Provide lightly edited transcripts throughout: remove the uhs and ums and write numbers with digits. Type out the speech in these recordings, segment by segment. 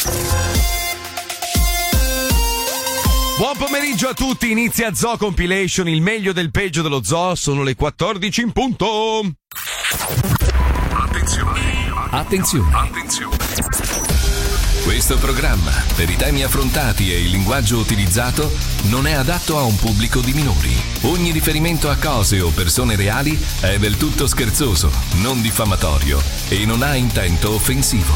Buon pomeriggio a tutti, inizia Zoo Compilation, il meglio del peggio dello zoo, sono le 14 in punto. Attenzione. Questo programma, per i temi affrontati e il linguaggio utilizzato, non è adatto a un pubblico di minori. Ogni riferimento a cose o persone reali è del tutto scherzoso, non diffamatorio e non ha intento offensivo.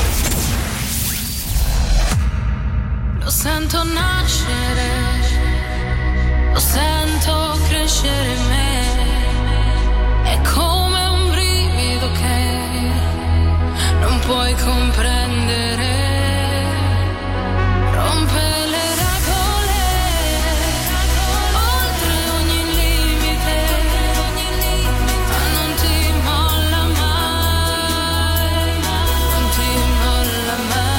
Lo sento nascere, lo sento crescere in me, è come un brivido che non puoi comprendere, rompe le regole, oltre ogni limite, ma non ti molla mai, non ti molla mai.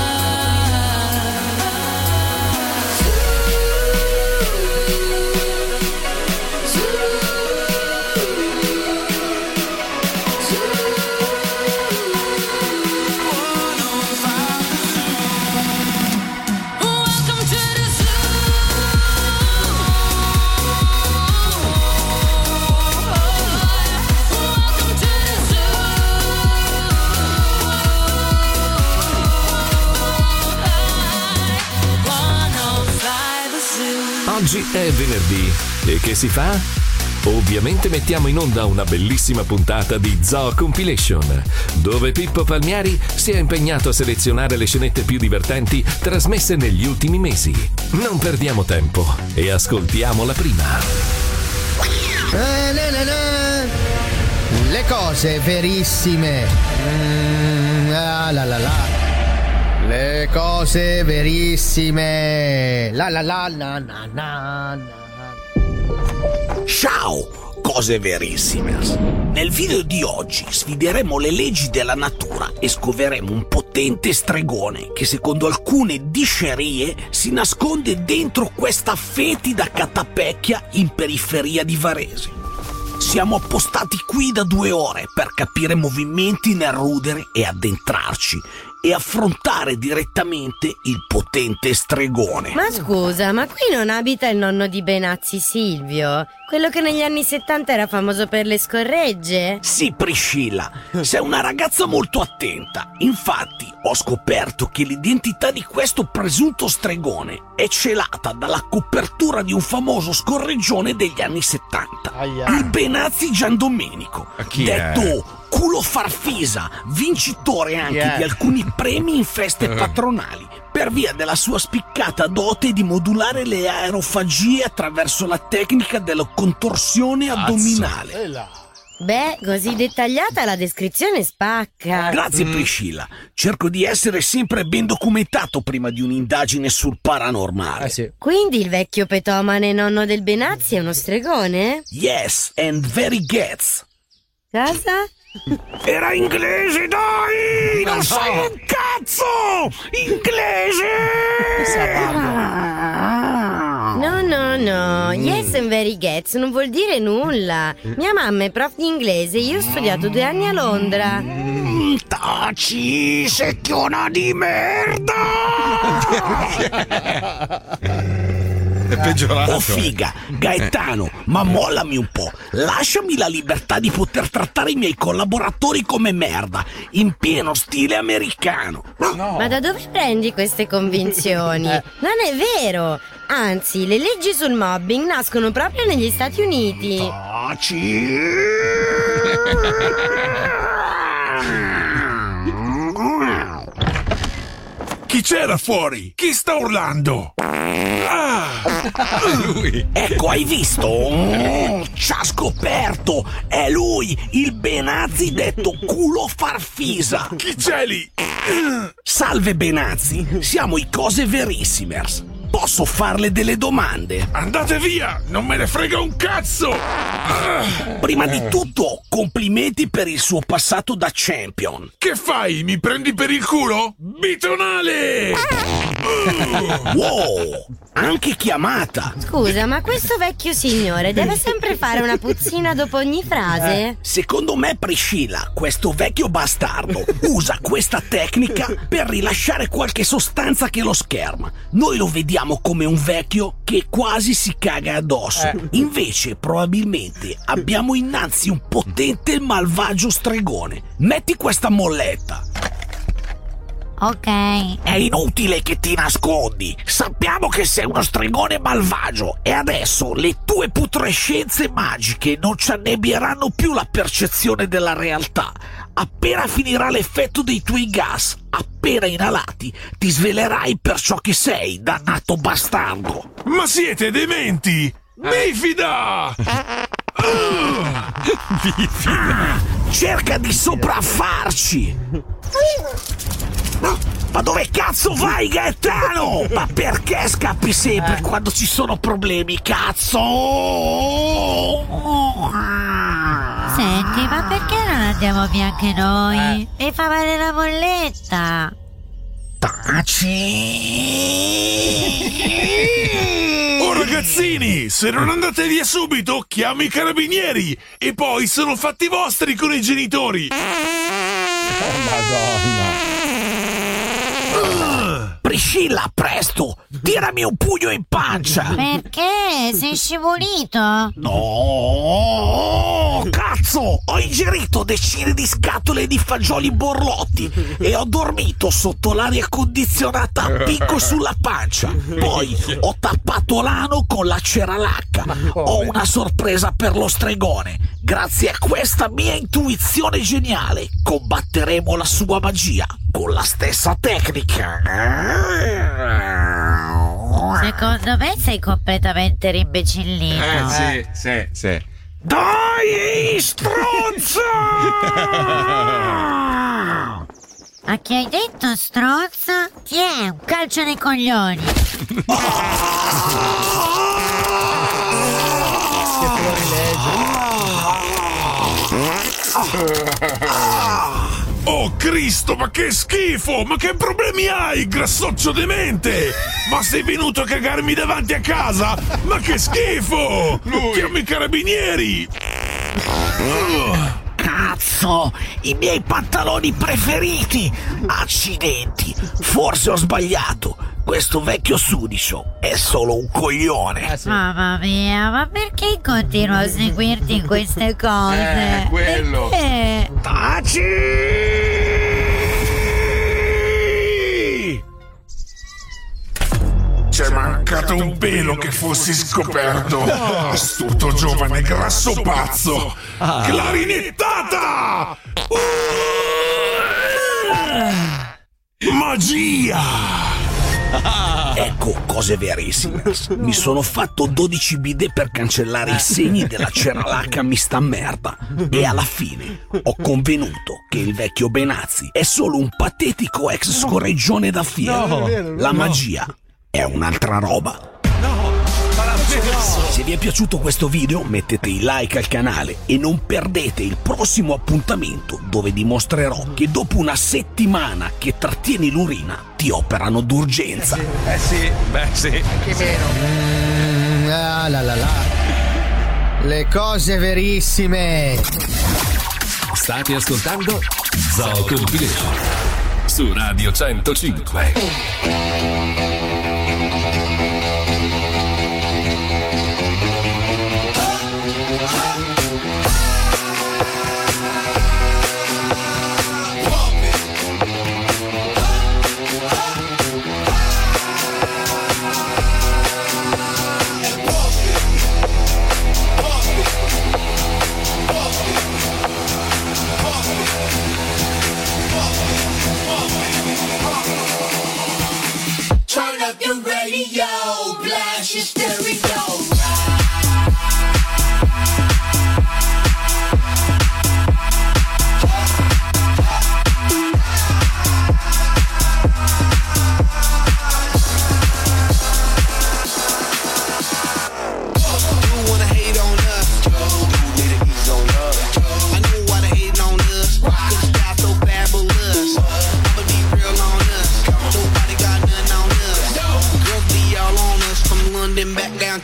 Oggi è venerdì e che si fa? Ovviamente mettiamo in onda una bellissima puntata di Zoo Compilation, dove Pippo Palmieri si è impegnato a selezionare le scenette più divertenti trasmesse negli ultimi mesi. Non perdiamo tempo e ascoltiamo la prima. Le cose verissime. Le cose verissime. Ciao, cose verissime. Nel video di oggi sfideremo le leggi della natura e scoveremo un potente stregone che secondo alcune dicerie si nasconde dentro questa fetida catapecchia in periferia di Varese. Siamo appostati qui da 2 ore per capire movimenti nel rudere e addentrarci e affrontare direttamente il potente stregone. Ma scusa, ma qui non abita il nonno di Benazzi, Silvio? Quello che negli anni 70 era famoso per le scorregge? Sì, Priscilla, sei una ragazza molto attenta. Infatti, ho scoperto che l'identità di questo presunto stregone è celata dalla copertura di un famoso scorreggione degli anni 70. Il Benazzi Giandomenico, detto Culo Farfisa, vincitore anche di alcuni premi in feste patronali, per via della sua spiccata dote di modulare le aerofagie attraverso la tecnica della contorsione addominale. Beh, così dettagliata la descrizione spacca. Grazie Priscilla, cerco di essere sempre ben documentato prima di un'indagine sul paranormale. Sì. Quindi il vecchio petomane nonno del Benazzi è uno stregone? Yes, and very gets. Cosa? Era inglese, dai! Non sai un cazzo! Inglese! No. Yes and very gets non vuol dire nulla. Mia mamma è prof di inglese, io ho studiato 2 anni a Londra. Taci, secchiona di merda! È peggiorato. Oh figa, Gaetano, ma mollami un po'. Lasciami la libertà di poter trattare i miei collaboratori come merda, in pieno stile americano. Ma da dove prendi queste convinzioni? Non è vero! Anzi, le leggi sul mobbing nascono proprio negli Stati Uniti. Taci! Chi c'era fuori? Chi sta urlando? Lui. Ecco, hai visto? Ci ha scoperto! È lui, il Benazzi detto Culo Farfisa! Chi c'è lì? Salve Benazzi, siamo i Cose Verissimers. posso farle delle domande? Andate via, non me ne frega un cazzo! Prima di tutto, complimenti per il suo passato da champion. Che fai? Mi prendi per il culo? Bitonale! Wow, anche chiamata. Scusa, ma questo vecchio signore deve sempre fare una puzzina dopo ogni frase? Secondo me, Priscilla, questo vecchio bastardo usa questa tecnica per rilasciare qualche sostanza che lo scherma. Noi lo vediamo come un vecchio che quasi si caga addosso. Invece, probabilmente, abbiamo innanzi un potente e malvagio stregone. Metti questa molletta. Ok. È inutile che ti nascondi. Sappiamo che sei uno stregone malvagio e adesso le tue putrescenze magiche non ci annebbieranno più la percezione della realtà. Appena finirà l'effetto dei tuoi gas, appena inalati, ti svelerai per ciò che sei, dannato bastardo. Ma siete dementi! Bifida! Cerca di sopraffarci! Ma dove cazzo vai, Gaetano? Ma perché scappi sempre quando ci sono problemi, cazzo? Senti, ma perché non andiamo via anche noi? Mi fa male la molletta. Taci! Oh ragazzini, se non andate via subito, chiamo i carabinieri! E poi sono fatti vostri con i genitori! Priscilla, presto! Tirami un pugno in pancia! Perché? Sei scivolito? No, cazzo! Ho ingerito decine di scatole di fagioli borlotti e ho dormito sotto l'aria condizionata a picco sulla pancia. Poi ho tappato l'ano con la ceralacca. Ho una sorpresa per lo stregone. Grazie a questa mia intuizione geniale combatteremo la sua magia con la stessa tecnica. Secondo me sei completamente rimbecillito. Sì. Dai, stronza! A chi hai detto stronza? Tiè, un calcio nei coglioni. Oh Cristo, ma che schifo! Ma che problemi hai, grassoccio demente? Ma sei venuto a cagarmi davanti a casa? Ma che schifo! Chiamo i carabinieri! Cazzo, i miei pantaloni preferiti! Accidenti, forse ho sbagliato. Questo vecchio sudicio è solo un coglione. Mamma mia, ma perché continuo a seguirti in queste cose? Quello. Perché? Taci! C'è mancato un pelo che fossi scoperto. Astuto giovane grasso pazzo. Clarinettata! Magia! Ecco cose verissime. Mi sono fatto 12 bidet per cancellare i segni della ceralacca mista merda. E alla fine ho convenuto che il vecchio Benazzi è solo un patetico ex scorreggione da fiera. La magia è un'altra roba. Se vi è piaciuto questo video mettete il like al canale e non perdete il prossimo appuntamento dove dimostrerò che dopo una settimana che trattieni l'urina ti operano d'urgenza. Sì. Che vero. Le cose verissime. State ascoltando Zoo Compilation su Radio 105.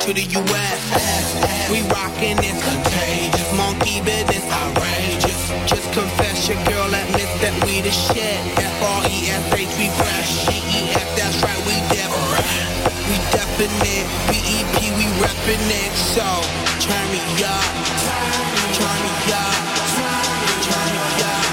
to the U.S. We rockin' this contagious, monkey business outrageous. Just confess your girl admits that we the shit. F-R-E-S-H, we fresh. G-E-F, that's right, we different. We definite, B-E-P, we reppin' it. So, turn me up, turn me up, turn me up.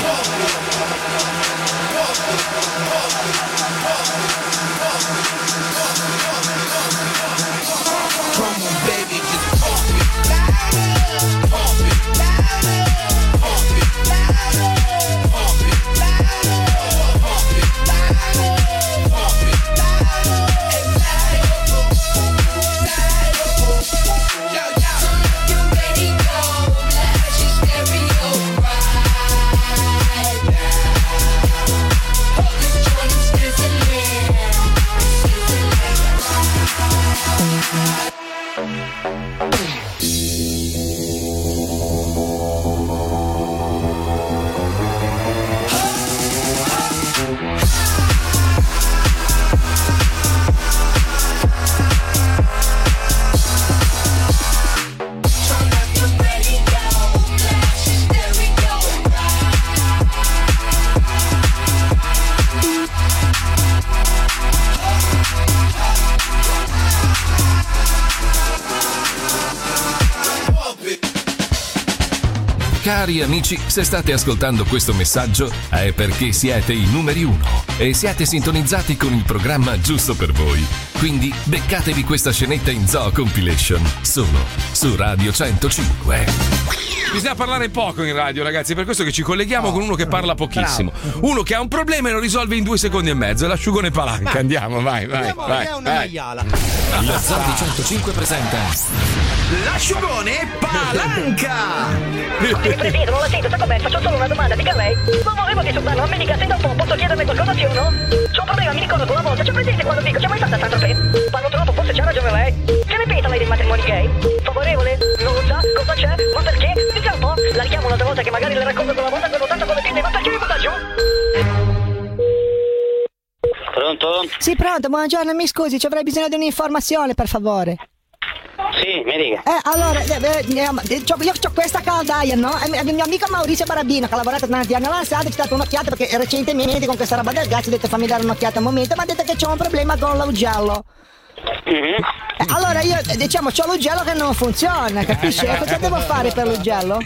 Come on, baby, just pump it louder, pump it louder, pump it louder, pump it louder, pump it louder, pump it louder, and louder. Yo, yo. You ready, go, blast your stereo right now. Hold this joint, I'm sizzling. Cari amici, se state ascoltando questo messaggio è perché siete i numeri 1 e siete sintonizzati con il programma giusto per voi. Quindi beccatevi questa scenetta in Zoo Compilation solo su Radio 105. Bisogna parlare poco in radio, ragazzi, per questo che ci colleghiamo con uno che parla pochissimo. Uno che ha un problema e lo risolve in 2 secondi e mezzo, è l'asciugone palanca. Andiamo, vai. È una maiala. La Zoo di 105 presenta L'asciugone palanca! Presidente, non la sento, sta con me, faccio solo una domanda, dica lei. Non volevo disturbarlo, a me dica, senta un po', posso chiederle qualcosa sì o no? C'ho un problema, mi ricordo con la volta, c'è presente quando dico, c'è mai stata Sandra Pe? Parlo troppo, forse c'ha ragione lei. Che ne pensa lei dei matrimoni gay? Favorevole? Non lo sa? Cosa c'è? Ma perché? Dica un po', la richiamo un'altra volta che magari le racconto quella volta quello tanto come pinne, ma perché mi butta giù? Pronto? Sì, pronto, buongiorno, mi scusi, ci avrei bisogno di un'informazione, per favore. Sì, mi dica. Allora, io ho questa caldaia, no? Il mio amico Maurizio Barabino, che ha lavorato tanti anni all'Ansado, ci ha dato un'occhiata perché recentemente con questa roba del gas ho detto fammi dare un'occhiata un momento, ma ha detto che c'ho un problema con l'augello. Allora io, diciamo, c'ho l'augello che non funziona, capisci? Cosa devo fare per l'augello?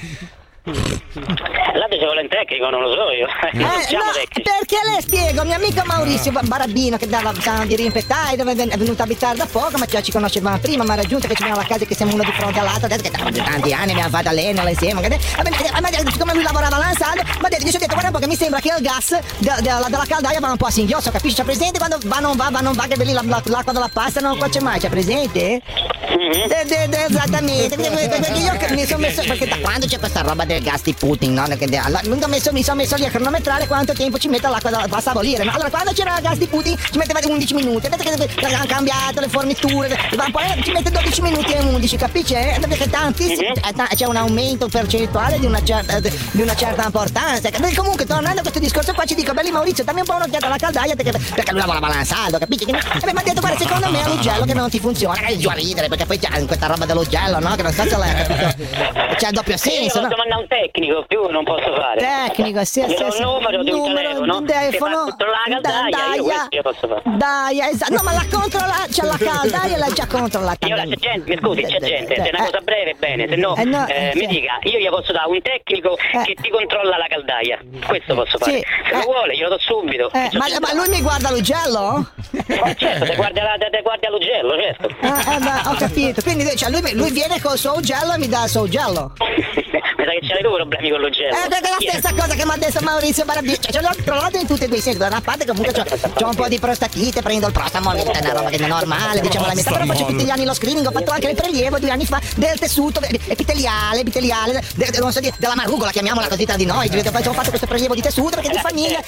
Là ci vuole un tecnico, non lo so io. No, perché le spiego, mio amico Maurizio Barabino che dava di rimpettai, è venuto a abitare da poco, ma già ci conoscevamo prima, mi ha raggiunto che ci abbiamo la casa che siamo uno di fronte all'altro, adesso che da tanti anni abbiamo fatto l'Enel insieme, siccome lui lavorava all'Ansado, ma gli ho detto guarda un po' che mi sembra che il gas della caldaia va un po' a singhiozzo, capisci? C'è presente quando va non va che lì l'acqua della pasta non c'è mai, c'è presente? Esattamente, perché io mi sono messo, perché da quando c'è questa roba del gas di Putin, no? Mi sono messo lì a cronometrare quanto tempo ci mette l'acqua da pasta a bollire, no? Allora quando c'era il gas di Putin ci metteva 11 minuti, adesso che hanno cambiato le forniture, ci mette 12 minuti e 11, capisci? Perché tantissimo, c'è un aumento percentuale di una certa importanza. Comunque tornando a questo discorso qua ci dico, belli Maurizio, dammi un po' un'occhiata alla caldaia perché lui lavora balanzando, capisci? Mi ha detto guarda secondo me è l'augello che non ti funziona, giù a ridere perché poi c'è questa roba dell'augello, no? Che non so se c'è il doppio senso, no? Posso mandare un tecnico, più non posso fare. Tecnico, sì. Un numero di un telefono che fa controllare la caldaia, io questo io posso fare. Dai, esatto. No, ma la controlla, c'è la caldaia e l'ha già controllata. Io c'è gente, mi scusi, c'è gente, se è una cosa breve bene, se no, mi dica, io gli posso dare un tecnico che ti controlla la caldaia. Questo posso fare. Se lo vuole, glielo do subito. Ma lui mi guarda l'augello? Certo, se guarda l'augello, certo. Ho capito. Quindi cioè, lui viene col suo augello e mi dà il suo augello. Mi sa che c'hai tu problemi con l'augello. Perché è la stessa cosa che mi ha detto Maurizio Barabino. Cioè, ce l'ho trovato in tutti e due i sensi. Da una parte comunque c'ho un po' di prostatite, prendo il prostamo, è una roba che è normale, diciamo la metà. Però faccio tutti gli anni lo screening, ho fatto anche il prelievo 2 anni fa del tessuto epiteliale, non so dire, della marugola, chiamiamola così tra di noi. Ho fatto questo prelievo di tessuto perché di famiglia,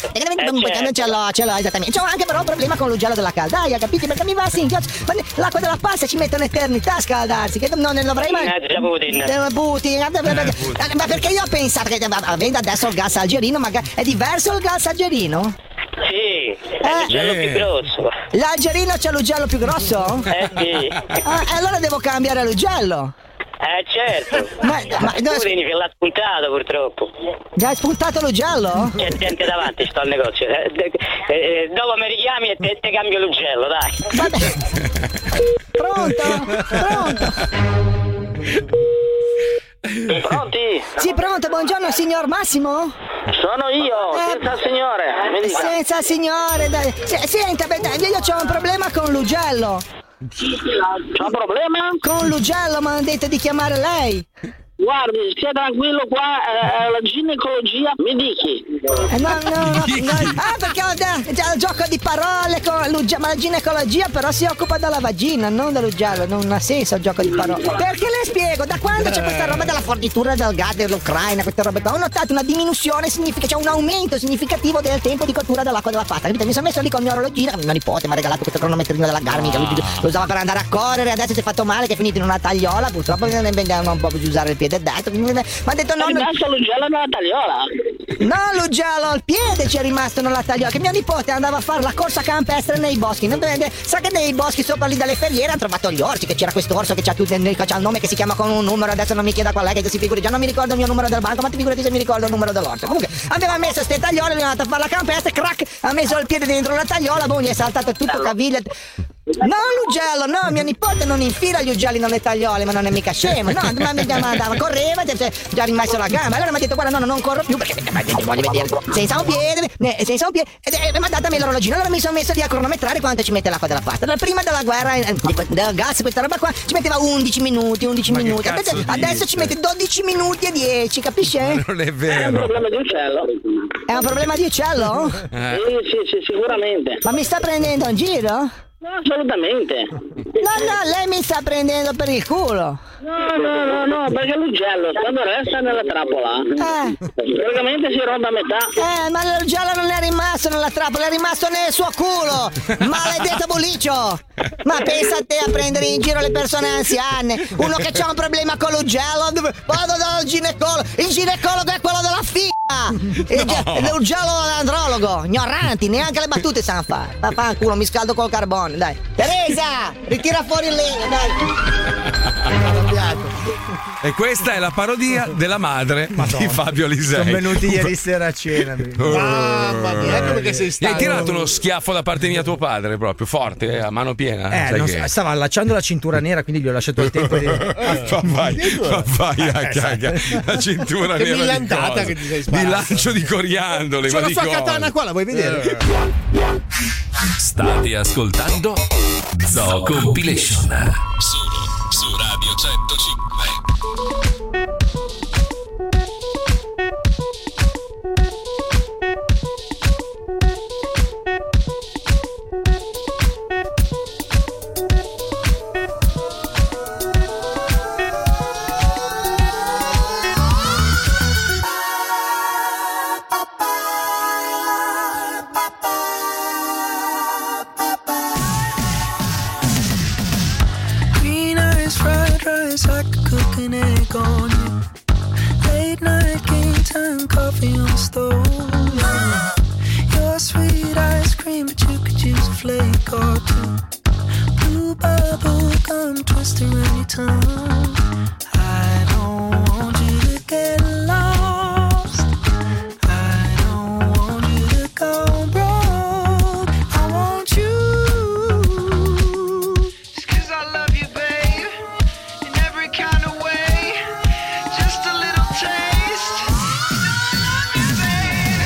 ce l'ho esattamente. C'ho anche però un problema con l'augello della caldaia, capite? Perché mi va a singhiozzo. L'acqua della pasta ci mette un'eternità a scaldarsi, che non ne dovrei mai. Putin. Ma perché io ho pensato che avendo adesso il gas algerino, magari è diverso il gas algerino? Sì, è l'ugello più grosso. L'algerino c'ha l'ugello più grosso? Sì. Allora devo cambiare l'ugello. Certo. Ma tu vieni che l'ha spuntato purtroppo. Già hai spuntato l'ugello? C'è gente davanti, sto al negozio. Dopo mi richiami e te cambio l'ugello, dai. Pronto? Pronti? Sì, pronto, buongiorno signor Massimo? Sono io, senza signore. Mi dica. Senza signore, dai. Senta, io c'ho un problema con l'ugello. C'ho un problema? Con l'ugello, mi hanno detto di chiamare lei. Guardi, stia tranquillo qua, la ginecologia, mi dichi. No. Perché ho il gioco di parole con l'ugello, ma la ginecologia però si occupa della vagina, non dell'ugello, non ha senso il gioco di parole. Perché le spiego, da quando c'è questa roba della fornitura del gas dell'Ucraina, queste robe qua, ho notato una diminuzione, c'è un aumento significativo del tempo di cottura dell'acqua della pasta, capite? Mi sono messo lì con il mio orologino, mio nipote mi ha regalato questo cronometrino della Garmin, che lui lo usava per andare a correre, adesso si è fatto male, che è finito in una tagliola, purtroppo non può più usare il piede detto, mi ha detto no. È rimasto l'ugello nella tagliola? No, l'ugello, il piede ci è rimasto nella tagliola, che mio nipote andava a fare la corsa campestre nei boschi, sa che nei boschi sopra lì dalle ferriere hanno trovato gli orsi, che c'era questo orso che c'ha il nome che si chiama con un numero, adesso non mi chieda qual è, che si figuri, già non mi ricordo il mio numero del banco, ma ti figurati se mi ricordo il numero dell'orso. Comunque aveva messo ste tagliole, lui è andato a fare la campestre, crack, ha messo il piede dentro la tagliola, boh, gli è saltato tutto caviglia. No, l'ugello, no, mio nipote non infila gli ugelli nelle tagliole, ma non è mica scemo, no, ma andava, correva, già rimesso la gamba, allora mi ha detto guarda no, non corro più perché voglio vedere senza un piede, e mi ha dato a me l'orologino, allora mi sono messo lì a cronometrare quanto ci mette l'acqua della pasta. Allora, prima della guerra del gas, questa roba qua, ci metteva 11 minuti, adesso ci mette 12 minuti e 10, capisce? Non è vero. È un problema di uccello. È un problema di uccello? Sì, sicuramente. Ma mi sta prendendo in giro? No, assolutamente. No, lei mi sta prendendo per il culo. No, perché l'ugello quando resta nella trappola praticamente si rompe a metà. Ma l'ugello non è rimasto nella trappola, è rimasto nel suo culo. Maledetto buliccio. Ma pensa a te a prendere in giro le persone anziane. Uno che c'ha un problema con l'ugello, vado dal ginecologo. Il ginecologo è quello della l'ugello dell'andrologo. Ignoranti, neanche le battute sanno fare. Vaffanculo, mi scaldo col carbone, dai. Teresa, ritira fuori il legno, dai. E questa è la parodia della madre di Fabio Lisei. Sono venuti ieri sera a cena. Mamma mia, ecco perché sei stato. Gli hai tirato uno schiaffo da parte mia tuo padre, proprio forte, a mano piena. Stava allacciando la cintura nera, quindi gli ho lasciato il tempo di. Vai a caga. La cintura che nera. millantata che ti sei sparato. Di lancio di coriandoli. C'è la sua katana qua, la vuoi vedere? State ascoltando Zoo Compilation. Solo su Radio 105. I could cook an egg on you. Late night game time coffee on the stove. Your sweet ice cream, but you could use a flake or two. Blue bubble gum twist around your tongue. I don't want you to get lost. I don't want you to go broke. I want you. Just 'cause I love you, babe. In every kind of way. Just a little taste. You know I love you, babe.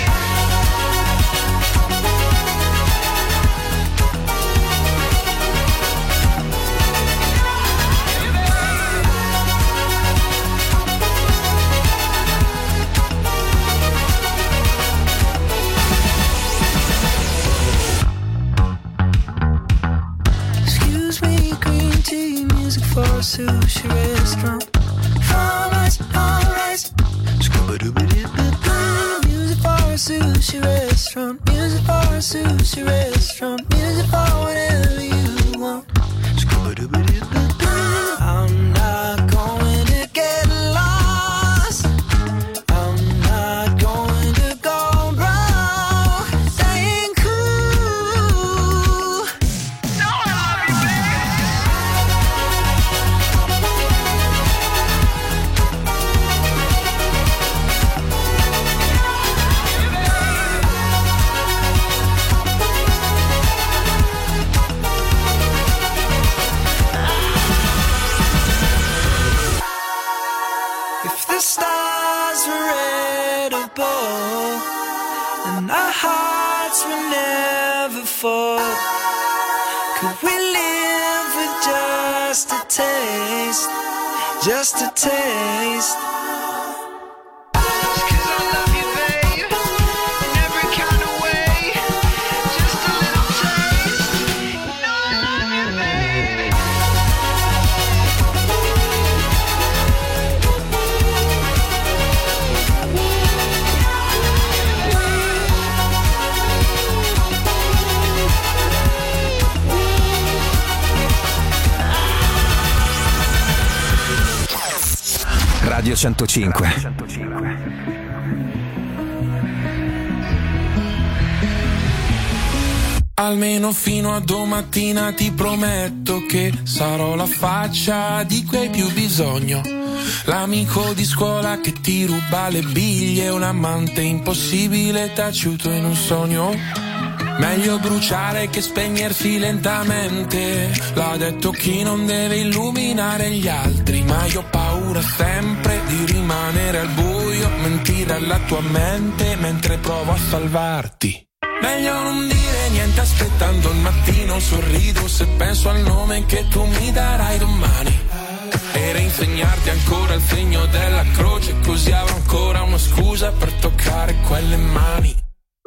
Excuse me, green tea, music for a sushi restaurant. Alright. Music for a sushi restaurant. Music for a sushi restaurant. Music for whatever you want. I'm not going to get lost. I'm not going to go broke. Staying cool. our hearts will never fall. Could we live with just a taste? Just a taste. Radio 105. Almeno fino a domattina ti prometto che sarò la faccia di cui hai più bisogno. L'amico di scuola che ti ruba le biglie, un amante impossibile taciuto in un sogno. Meglio bruciare che spegnersi lentamente, l'ha detto chi non deve illuminare gli altri. Ma io ho paura sempre di rimanere al buio, mentire alla tua mente mentre provo a salvarti. Meglio non dire niente aspettando il mattino, sorrido se penso al nome che tu mi darai domani. E reinsegnarti ancora il segno della croce, così avrò ancora una scusa per toccare quelle mani.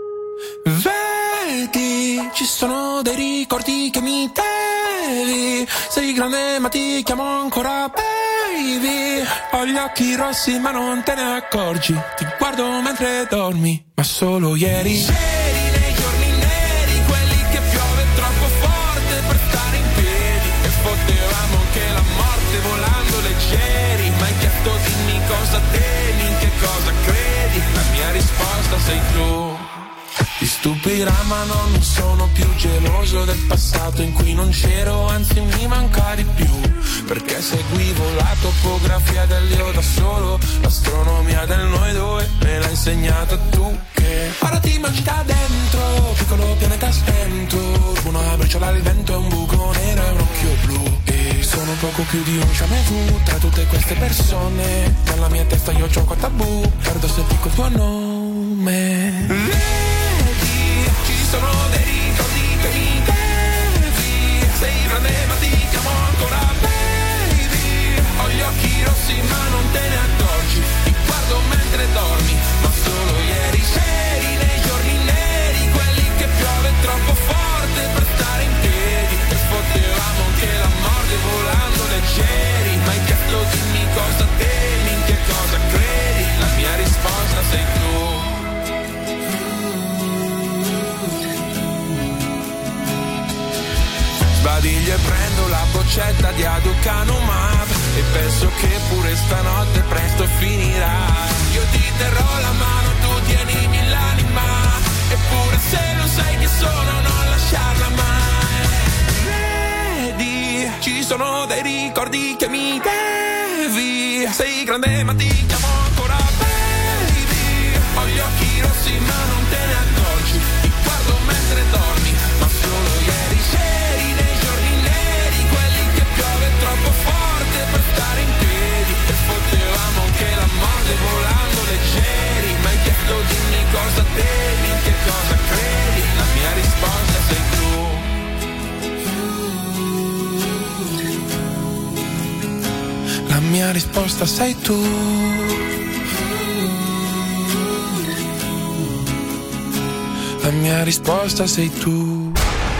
Vedi, ci sono dei ricordi che mi devi. Sei grande ma ti chiamo ancora baby. Ho gli occhi rossi ma non te ne accorgi. Ti guardo mentre dormi, ma solo ieri. C'eri nei giorni neri, quelli che piove troppo forte per stare in piedi. E potevamo anche la morte volando leggeri. Ma hai chiesto dimmi cosa temi, in che cosa credi. La mia risposta sei tu. Ti stupirà ma no, non sono più geloso del passato in cui non c'ero, anzi mi manca di più. Perché seguivo la topografia dell'io da solo, l'astronomia del noi due me l'hai insegnata tu. Che ora ti mangi da dentro, piccolo pianeta spento. Una briciola al vento e un buco nero e un occhio blu. E sono poco più di un jamais vu tra tutte queste persone. Nella mia testa io gioco a tabù, perdo se dico il tuo nome. Ci sono dei ricordi che mi devi. Sei grande ma ti chiamo ancora baby. Ho gli occhi rossi ma non te ne accorgi. Ti guardo mentre dormi, ma solo ieri. C'eri nei giorni neri, quelli che piove troppo forte per stare in piedi. E potevamo anche la morte volando leggeri. Ma hai chiesto dimmi cosa temi, in che cosa credi. La mia risposta sei tu. Sbadiglio e prendo la boccetta di Aducanumab e penso che pure stanotte presto finirà. Io ti terrò la mano, tu tienimi l'anima, eppure se non sai che sono non lasciarla mai. Vedi, ci sono dei ricordi che mi devi. Sei grande ma ti chiamo ancora baby. Ho gli occhi rossi ma non te ne accorgi. Ti guardo mentre dormi, ma solo ieri. C'eri nei giorni neri, quelli che piove troppo forte per stare in piedi. E potevamo anche la morte volando leggeri. Ma hai chiesto dimmi cosa temi, in che cosa credi. La mia risposta sei tu. La mia risposta sei tu. La mia risposta sei tu.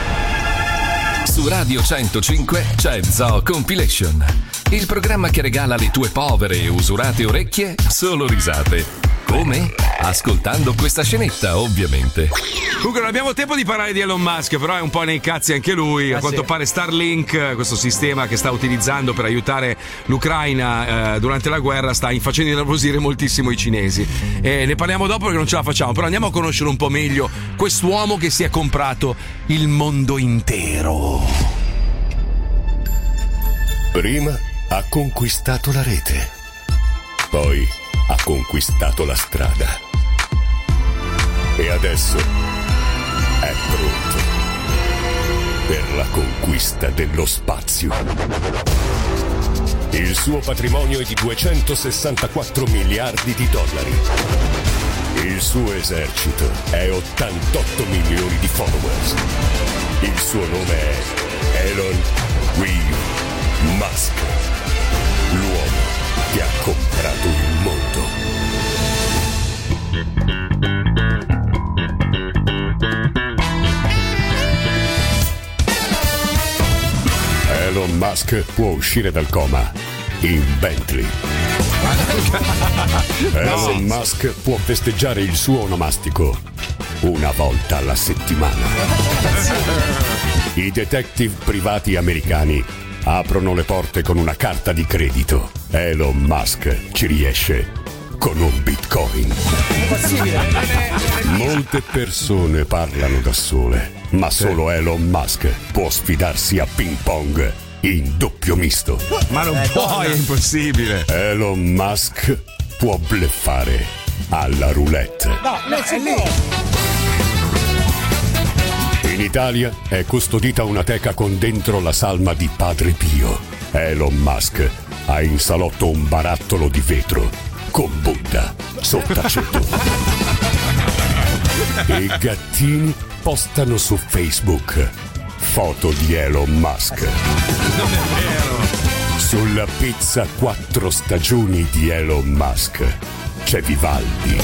Su Radio 105 c'è Zoo Compilation, il programma che regala alle tue povere e usurate orecchie solo risate. Come? Ascoltando questa scenetta, ovviamente. Comunque non abbiamo tempo di parlare di Elon Musk, però è un po' nei cazzi anche lui. A quanto pare Starlink, questo sistema che sta utilizzando per aiutare l'Ucraina durante la guerra, sta facendo innervosire moltissimo i cinesi. E ne parliamo dopo perché non ce la facciamo, però andiamo a conoscere un po' meglio quest'uomo che si è comprato il mondo intero. Prima ha conquistato la rete, poi ha conquistato la strada e adesso è pronto per la conquista dello spazio. Il suo patrimonio è di 264 miliardi di dollari. Il suo esercito è 88 milioni di followers. Il suo nome è Elon Musk, l'uomo che ha comprato il mondo. Elon Musk può uscire dal coma in Bentley. Elon Musk può festeggiare il suo onomastico una volta alla settimana. I detective privati americani aprono le porte con una carta di credito. Elon Musk ci riesce con un Bitcoin. Molte persone parlano da sole, ma solo Elon Musk può sfidarsi a ping pong in doppio misto. Ma non puoi, è impossibile. Elon Musk può bluffare alla roulette. No, non si può. In Italia è custodita una teca con dentro la salma di Padre Pio. Elon Musk ha in salotto un barattolo di vetro con Buddha sott'aceto. I gattini postano su Facebook foto di Elon Musk. Non è vero. Sulla pizza 4 stagioni di Elon Musk c'è Vivaldi.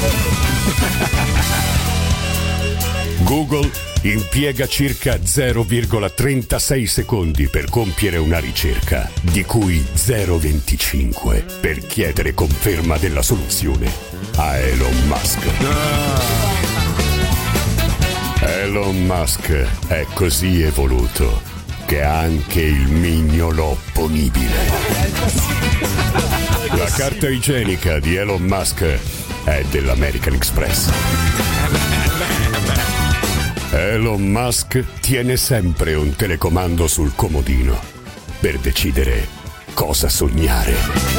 Google impiega circa 0,36 secondi per compiere una ricerca, di cui 0,25 per chiedere conferma della soluzione a Elon Musk. Elon Musk è così evoluto che ha anche il mignolo opponibile. La carta igienica di Elon Musk è dell'American Express. Elon Musk tiene sempre un telecomando sul comodino per decidere cosa sognare.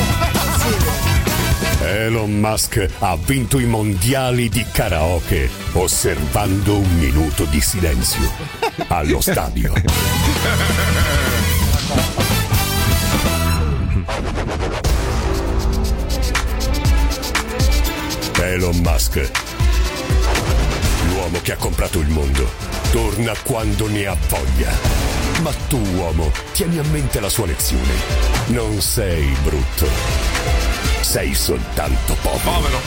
Elon Musk ha vinto i mondiali di karaoke osservando un minuto di silenzio allo stadio. Elon Musk, l'uomo che ha comprato il mondo, torna quando ne ha voglia. Ma tu, uomo, tieni a mente la sua lezione. Non sei brutto. Sei soltanto povero.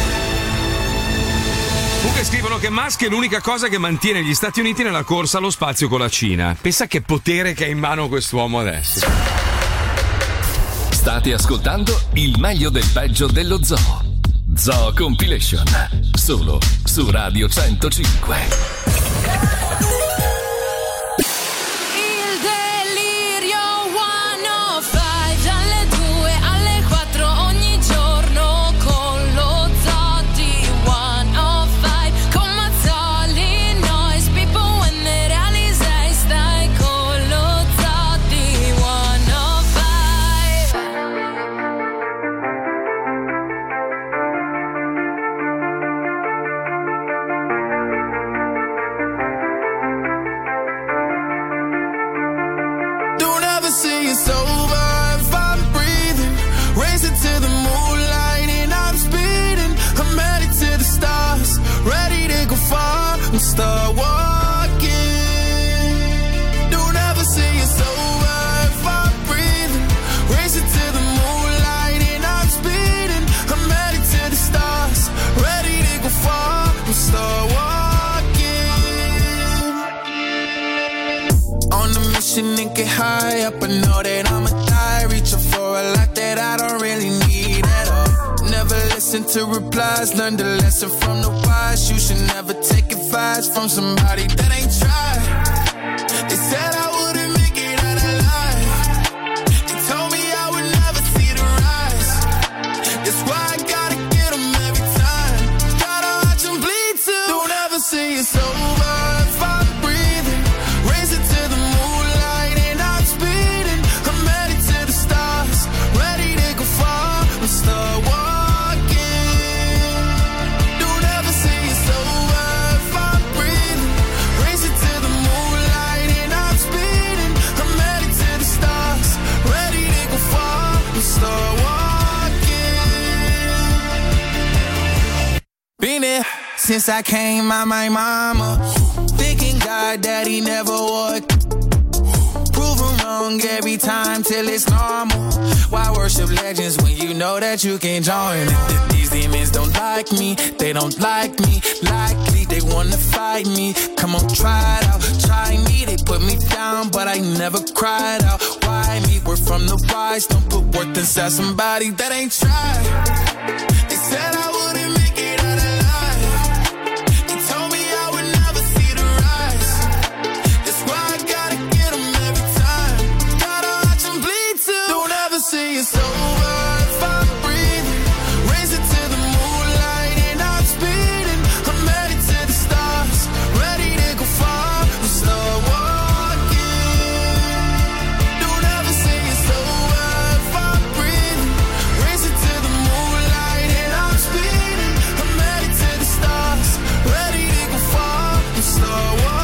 Comunque scrivono che Musk è l'unica cosa che mantiene gli Stati Uniti nella corsa allo spazio con la Cina. Pensa che potere che ha in mano quest'uomo adesso. State ascoltando il meglio del peggio dello zoo. Zoo Compilation. Solo su Radio 105. Il delirio 105 dalle 2 alle 4 ogni giorno con lo zoo di 105 con Mazzoli Noise People when they reali sei stai con lo zoo di 105. Don't ever say it's over if I'm breathing. Racing to the moonlight and I'm speeding. I'm headed to the stars, ready to go far and start walking. Don't ever say it's over if I'm breathing. Racing to the moonlight and I'm speeding. I'm headed to the stars, ready to go far and start walking. On a mission and get high up, I know that I'ma die. Reaching for a lot that I don't really need at all. Never listen to replies, learn the lesson from the wise. You should never take advice from somebody that ain't tried. They said I wouldn't make it out alive. They told me I would never see the rise. That's why I gotta get them every time. Gotta watch them bleed too. Don't ever say it's over if I'm breathing. Racing to the moonlight and I'm speeding. I'm headed to the stars, ready to go far and start walking. Don't ever say it's over if I'm breathing. Racing to the moonlight. Since I came out my mama, thinking God that he never would. Proven wrong every time till it's normal. Why worship legends when you know that you can join? These demons don't like me, they don't like me. Likely they wanna fight me. Come on, try it out, try me. They put me down, but I never cried out. Why me? We're from the wise. Don't put worth inside somebody that ain't tried. They said I wouldn't make it out alive. They told me I would never see the rise. That's why I gotta get them every time. Gotta watch them bleed too. Don't ever say it's over if I'm breathing. Raise it to the moonlight and I'm speeding. I'm headed to the stars, ready to go far. I'm slow walking. Don't ever say it's over if I'm breathing. Raise it to the moonlight and I'm speeding. I'm headed to the stars, ready to go far. I'm slow walking.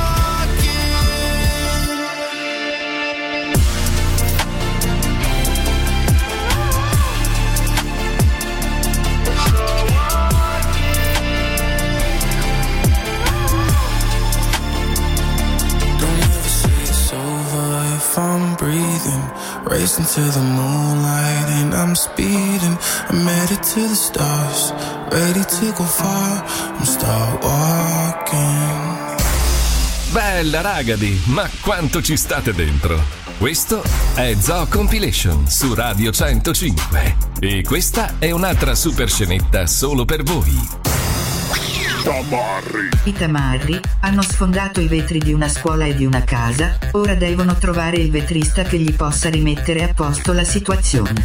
Don't ever say it's over if I'm breathing. Racing to the moonlight and I'm speeding. I'm headed to the stars, ready to go far. I'm start walking. Bella ragazzi, ma quanto ci state dentro? Questo è Zoo Compilation su Radio 105 e questa è un'altra super scenetta solo per voi. Tamarri. I tamarri hanno sfondato i vetri di una scuola e di una casa, ora devono trovare il vetrista che gli possa rimettere a posto la situazione.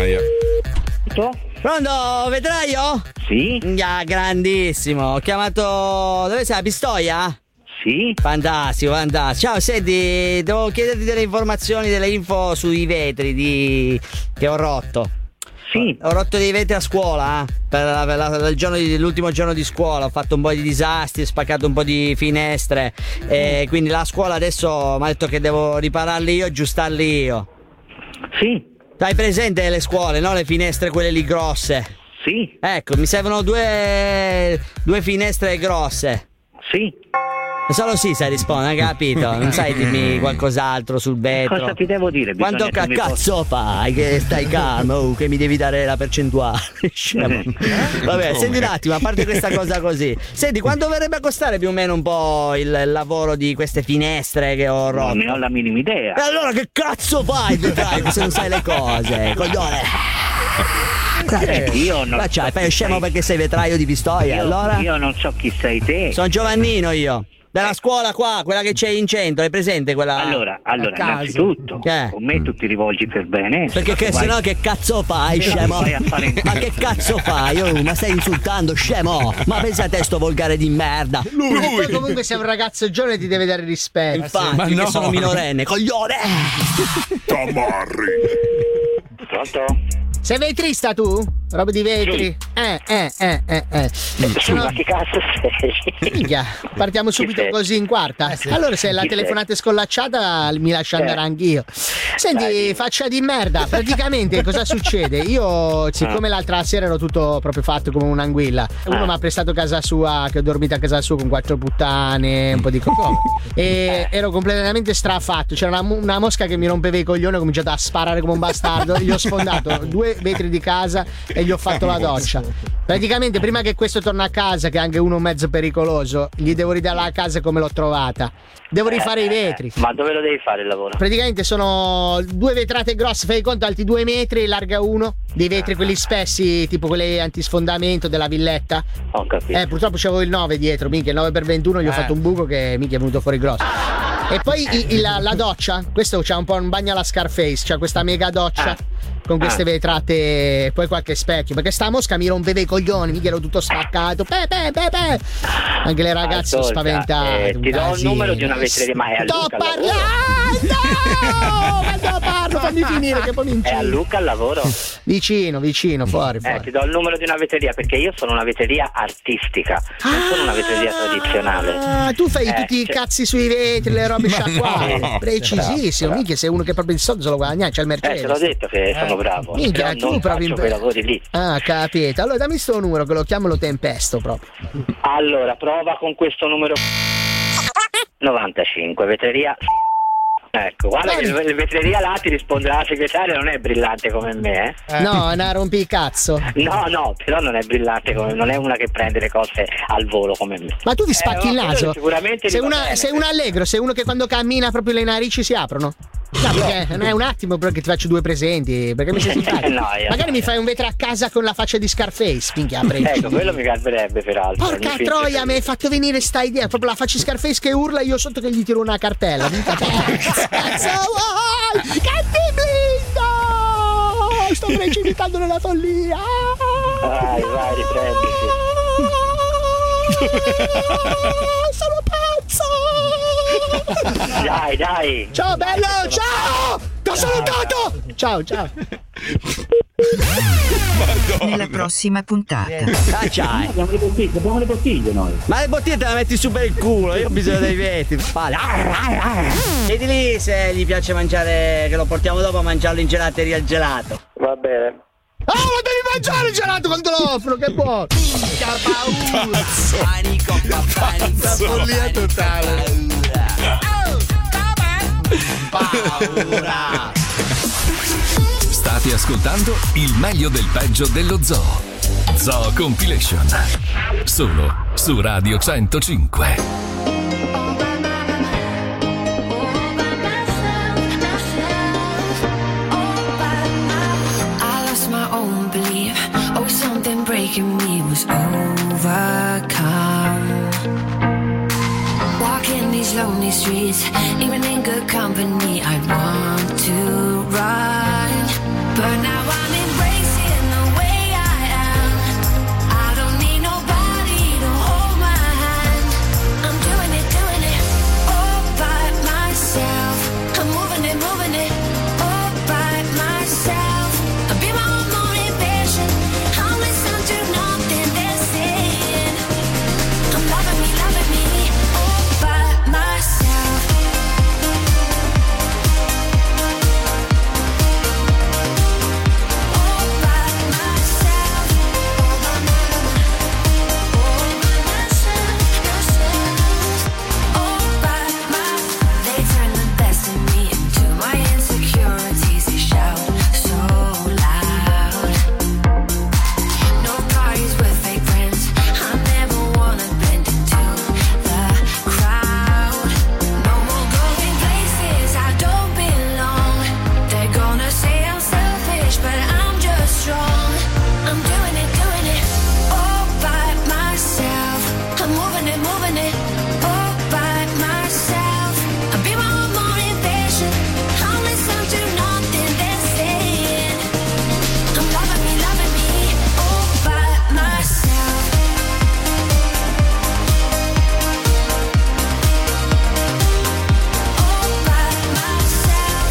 Pronto, vetraio? Sì. Grandissimo. Ho chiamato. Dove sei? A Pistoia? Sì. Fantastico. Ciao, senti, devo chiederti delle informazioni, delle info sui vetri che ho rotto. Sì. Ho rotto dei vetri a scuola, l'ultimo giorno di scuola. Ho fatto un po' di disastri, ho spaccato un po' di finestre. E quindi la scuola adesso mi ha detto che devo ripararli io e aggiustarli io. Sì. Hai presente le scuole, no? Le finestre quelle lì grosse. Sì. Ecco, mi servono due finestre grosse. Sì. Solo sì sai rispondere, capito? Non sai dirmi qualcos'altro sul vetro. Cosa ti devo dire? Quanto cazzo fai? Che stai calmo, che mi devi dare la percentuale. Vabbè, senti un attimo, a parte questa cosa così. Senti, quanto verrebbe a costare più o meno un po' il lavoro di queste finestre che ho rotto? Non ne ho la minima idea. E allora che cazzo fai, vedrai, se non sai le cose, coglione. Io non so fai scemo perché sei vetraio di Pistoia, allora? Io non so chi sei te. Sono Giovannino io. Della scuola qua, quella che c'è in centro, hai presente quella? Allora innanzitutto, con me tu ti rivolgi per bene. Perché sennò che cazzo fai, scemo? Ma che cazzo fai? Oh, ma stai insultando, scemo? Ma pensa a te sto volgare di merda. Lui. Comunque sei un ragazzo giovane e ti deve dare rispetto. Infatti, che sono minorenne, coglione. Tamarri. Pronto? Sei vetrista tu? Roba di vetri? Sì. Ma che cazzo sei? Minchia, partiamo subito così in quarta. Allora se la telefonata è scollacciata mi lascio andare anch'io. Senti, faccia di merda. Praticamente cosa succede? Io, siccome l'altra sera ero tutto proprio fatto come un'anguilla, uno mi ha prestato casa sua, che ho dormito a casa sua con 4 puttane, un po' di cocco. E ero completamente strafatto. C'era una mosca che mi rompeva i coglioni, ho cominciato a sparare come un bastardo. Gli ho sfondato 2 vetri di casa e gli ho fatto la doccia. Praticamente prima che questo torna a casa, che è anche uno mezzo pericoloso, gli devo ridare la casa come l'ho trovata. Devo rifare i vetri. Ma dove lo devi fare il lavoro? Praticamente sono 2 vetrate grosse, fai conto, alti 2 metri, larga 1. Dei vetri quelli spessi, tipo quelli antisfondamento della villetta. Ho capito. Purtroppo c'avevo il 9 dietro, minchia, il 9x21 gli ho fatto un buco che minchia è venuto fuori grosso. E poi la doccia, questo c'ha un po' un bagno alla Scarface, c'ha questa mega doccia con queste vetrate, poi qualche specchio, perché sta mosca mi rompeva i coglioni, mica ero tutto spaccato. Anche le ragazze sono spaventate. Ti do il numero di una vetreria, ma è a Sto parlando! Quando parlo, fammi finire che poi mi È a incino. Lucca al lavoro? Vicino, fuori. Ti do il numero di una vetreria perché io sono una vetreria artistica, non sono una vetreria tradizionale. Ah, tu fai tutti i cazzi sui vetri, le robe sciacquate. no. Precisissimo, Bravo. minchia, sei uno che proprio il soldo se lo guadagna, c'è il Mercedes. Te l'ho detto che sono bravo. Minchia, però tu non proprio faccio quei lavori lì. Ah, capito. Allora dammi sto numero che lo chiamo e lo tempesto proprio. Allora, prova con questo numero 95, vetreria. Ecco, guarda che il vetreria là ti risponderà la segretaria, non è brillante come me, No, è una rompicazzo. No, però non è brillante come non è una che prende le cose al volo come me. Ma tu ti spacchi il quello naso? Sicuramente sei gli va bene. un allegro, sei uno che quando cammina proprio le narici si aprono. No, perché non è un attimo però che ti faccio due presenti, perché mi sei simpatico. No, Magari mi fai un vetro a casa con la faccia di Scarface, minchia, Ecco, quello mi garberebbe peraltro. Porca troia, mi hai fatto venire sta idea, proprio la faccia di Scarface che urla e io sotto che gli tiro una cartella. Minchia, cazzo vuoi? Che ti blindo! Sto precipitando nella follia. Vai, riprenditi. Sono pazzo! Dai. Ciao bello, ciao! T'ho salutato! Ciao. Nella prossima puntata. C'hai. Abbiamo le bottiglie noi. Ma le bottiglie te le metti su per il culo, io ho bisogno dei vetri. Vedi lì se gli piace mangiare, che lo portiamo dopo a mangiarlo in gelateria il gelato. Va bene. Oh, ma devi mangiare il gelato quando lo offro, che buono! Minchia paura, panico, follia totale. paura. State ascoltando il meglio del peggio dello zoo. Zoo Compilation. Solo su Radio 105. Something breaking me was overcome. Walking these lonely streets, even in good company, I want to run, but now I'm embracing the way I am. I don't need nobody to hold my hand. I'm doing it all by myself. I'm moving it all by myself. I'll be my own motivation. I'll listen to nothing they're saying. I'm loving me all by myself. All by myself. All by myself. All by myself. They turn the best in me into my insecurities. They shout so loud. No parties with fake friends. I never wanna blend into the crowd. No more going places I don't belong. They're gonna say I'm selfish, but I'm just strong. I'm doing it all by myself. I'm moving it all by myself. I'll be my own motivation. I'll listen to nothing they're saying. I'm loving me all by myself. All by myself.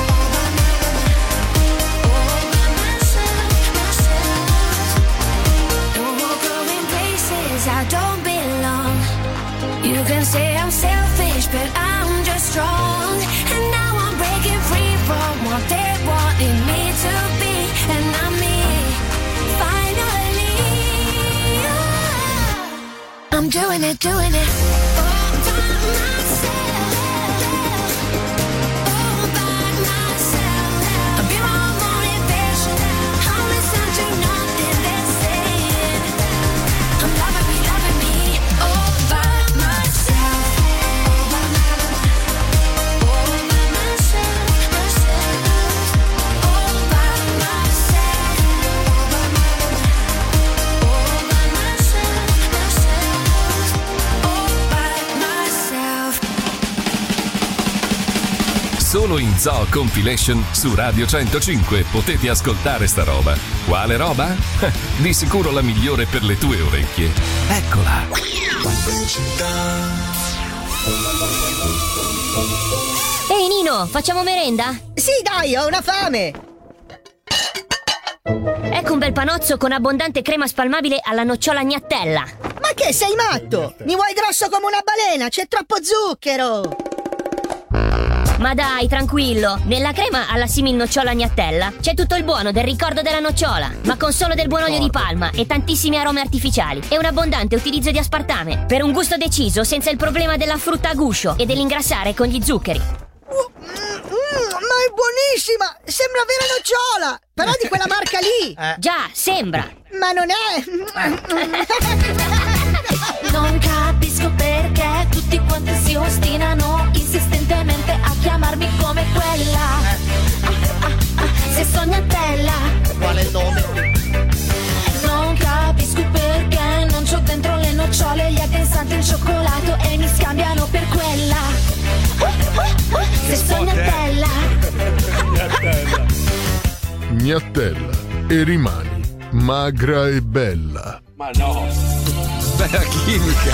No more going places I don't belong. You can say I'm selfish, but I'm just strong. And now I'm breaking free from what they wanted me to be. And I'm me, finally. I'm doing it all by myself. All by myself. I'll be my own motivation. I'll listen to nothing they're saying. I'm loving me all by myself. All by myself. All by myself. All by myself. Solo in Zoo Compilation su Radio 105 potete ascoltare sta roba. Quale roba? Di sicuro la migliore per le tue orecchie. Eccola. Ehi Nino, Nino, facciamo merenda? Sì, dai, ho una fame. Ecco un bel panozzo con abbondante crema spalmabile alla nocciola gnattella. Ma che, sei matto? Mi vuoi grosso come una balena? C'è troppo zucchero. Ma dai, tranquillo, nella crema alla simil nocciola gnattella c'è tutto il buono del ricordo della nocciola, ma con solo del buon olio di palma e tantissimi aromi artificiali e un abbondante utilizzo di aspartame, per un gusto deciso senza il problema della frutta a guscio e dell'ingrassare con gli zuccheri. Ma è buonissima! Sembra vera nocciola! Però di quella marca lì! Già, sembra! Ma non è! Non capisco perché tutti quanti si ostinano insistentemente a chiamarmi come quella. Se sognatella. Qual è il nome? Non capisco perché non c'ho dentro le nocciole, gli aggrensati, il cioccolato e mi scambiano per quella. Se sognatella. Gnattella e rimani magra e bella. Ma no. Bella chimica.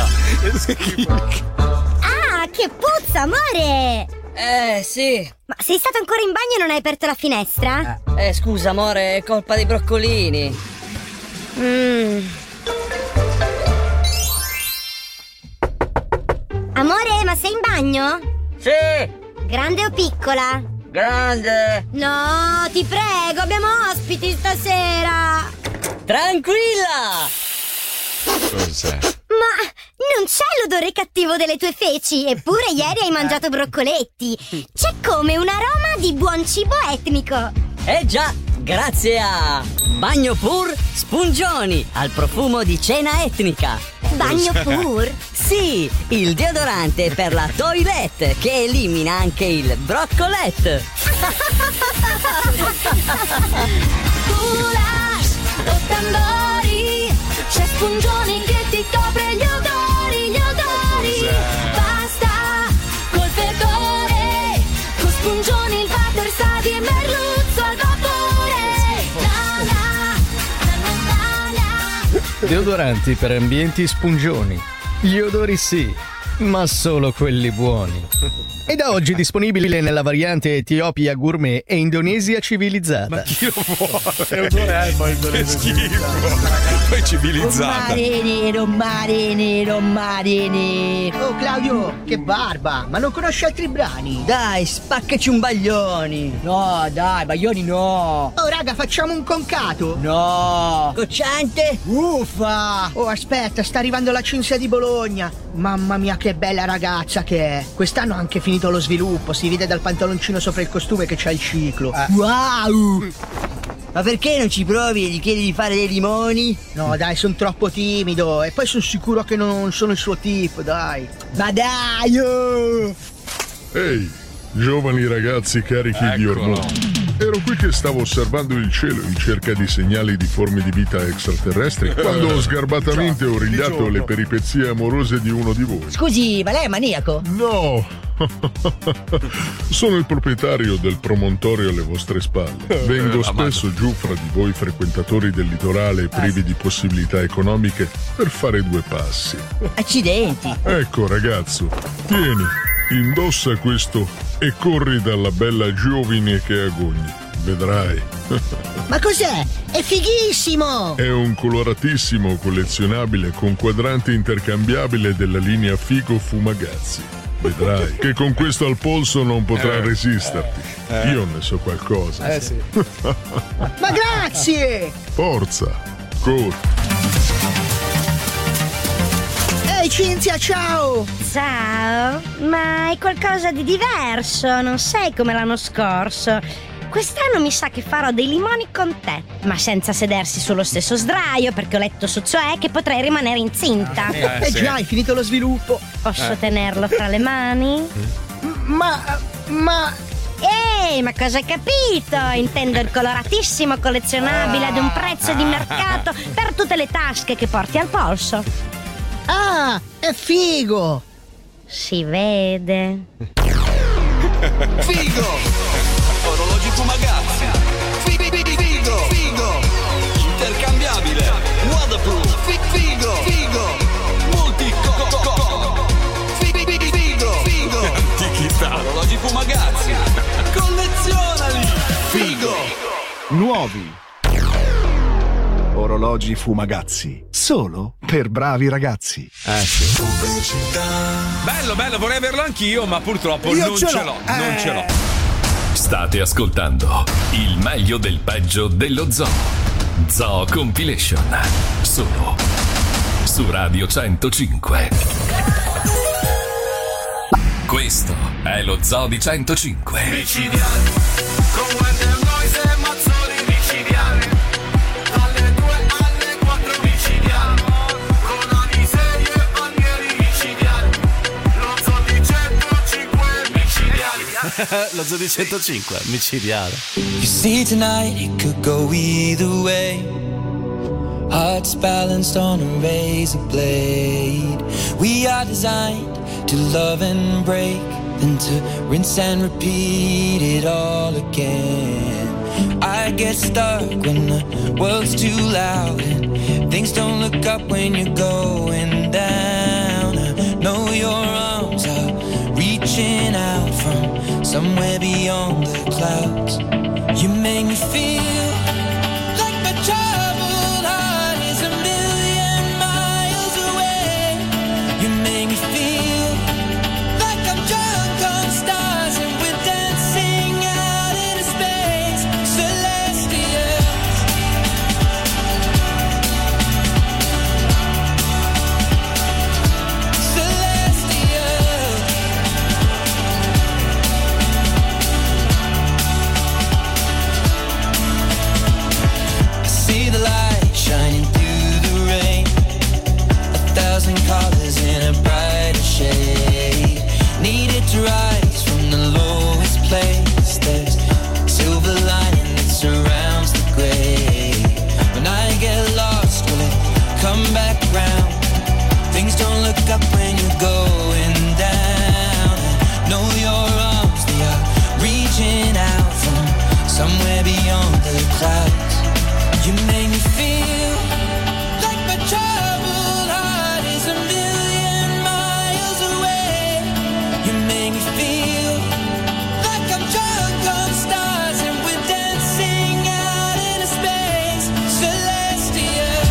Ah, che puzza, amore! Sì. Ma sei stato ancora in bagno e non hai aperto la finestra? Scusa, amore, è colpa dei broccolini. Amore, ma sei in bagno? Sì. Grande o piccola? Grande. No, ti prego, abbiamo ospiti stasera. Tranquilla. Cos'è? Ma non c'è l'odore cattivo delle tue feci, eppure ieri hai mangiato broccoletti. C'è come un aroma di buon cibo etnico. Già, grazie a Bagno Pur Spungioni, al profumo di cena etnica. Bagno Pur? Sì, il deodorante per la toilette che elimina anche il broccoletto. Goulash o tambori, c'è Spungioni che ti copre gli odori, gli odori. Basta col fetore, con Spungioni il water sa di merluzzo al vapore. Deodoranti per ambienti Spungioni. Gli odori sì, ma solo quelli buoni. E da oggi disponibile nella variante Etiopia gourmet e Indonesia civilizzata. Ma chi lo vuole? Che schifo. Poi civilizzata. Non marini. Oh Claudio, che barba! Ma non conosci altri brani? Dai, spaccaci un Baglioni. No, dai, Baglioni no. Oh raga, facciamo un concato. No. Cocciante? Uffa. Oh aspetta, sta arrivando la Cinzia di Bologna. Mamma mia che bella ragazza che è. Quest'anno ha anche finito lo sviluppo, si vede dal pantaloncino sopra il costume che c'ha il ciclo. Wow. Ma perché non ci provi e gli chiedi di fare dei limoni? No dai, sono troppo timido e poi sono sicuro che non sono il suo tipo, dai. Ma dai! Ehi, giovani ragazzi carichi di ormoni. Ero qui che stavo osservando il cielo in cerca di segnali di forme di vita extraterrestri quando ho sgarbatamente origliato le peripezie amorose di uno di voi. Scusi, ma lei è maniaco? No! Sono il proprietario del promontorio alle vostre spalle. Vengo spesso giù fra di voi frequentatori del litorale privi di possibilità economiche per fare due passi. Accidenti! Ecco ragazzo, tieni, indossa questo e corri dalla bella giovine che agogni. Vedrai. Ma cos'è? È fighissimo! È un coloratissimo collezionabile con quadrante intercambiabile della linea Figo Fumagazzi. Vedrai che con questo al polso non potrà resisterti. Io ne so qualcosa. Sì. Ma grazie! Forza, corri. Ehi Cinzia, ciao! Ciao, ma è qualcosa di diverso, non sei come l'anno scorso. Quest'anno mi sa che farò dei limoni con te, ma senza sedersi sullo stesso sdraio, perché ho letto su Zoe che potrei rimanere incinta. Già, hai finito lo sviluppo. Posso tenerlo fra le mani? Ma... Ma cosa hai capito? Intendo il coloratissimo collezionabile ad un prezzo di mercato per tutte le tasche che porti al polso. Ah, è figo! Si vede. Figo! Orologi Fumagazzi. Figo! Intercambiabile. Waterproof. Figo! Multi Figo! Antichità. Orologi Fumagazzi. Nuovi orologi Fumagazzi, solo per bravi ragazzi. Sì. Bello, vorrei averlo anch'io, ma purtroppo Io non ce ce l'ho. l'ho. Non ce l'ho. State ascoltando il meglio del peggio dello zoo. Zoo Compilation. Solo su Radio 105. Questo è lo Zoo di 105. Micidiali, con Wender Noise e Mazzoli micidiali. Dalle 2 alle 4 micidiali. Con Alisei e Palmieri micidiali. Lo Zoo di 105 micidiali. Lo Zoo di 105 micidiale. You see tonight it could go either way. Hearts balanced on a razor blade. We are designed to love and break, then to rinse and repeat it all again. I get stuck when the world's too loud and things don't look up when you're going down. I know your arms are reaching out from somewhere beyond the clouds. You make me feel like my troubled heart is a million miles away. You make me feel like I'm drunk on stars and we're dancing out into space, celestial. I see the light shining through the rain, 1,000 colors in a brighter shade. Needed to rise from the lowest place. There's silver lining that surrounds the gray. When I get lost, will it come back round? Things don't look up when you're going down. I know your arms, they are reaching out from somewhere beyond the clouds. You make me feel like my troubled heart is a million miles away. You make me feel like I'm drunk on stars and we're dancing out into space, celestial.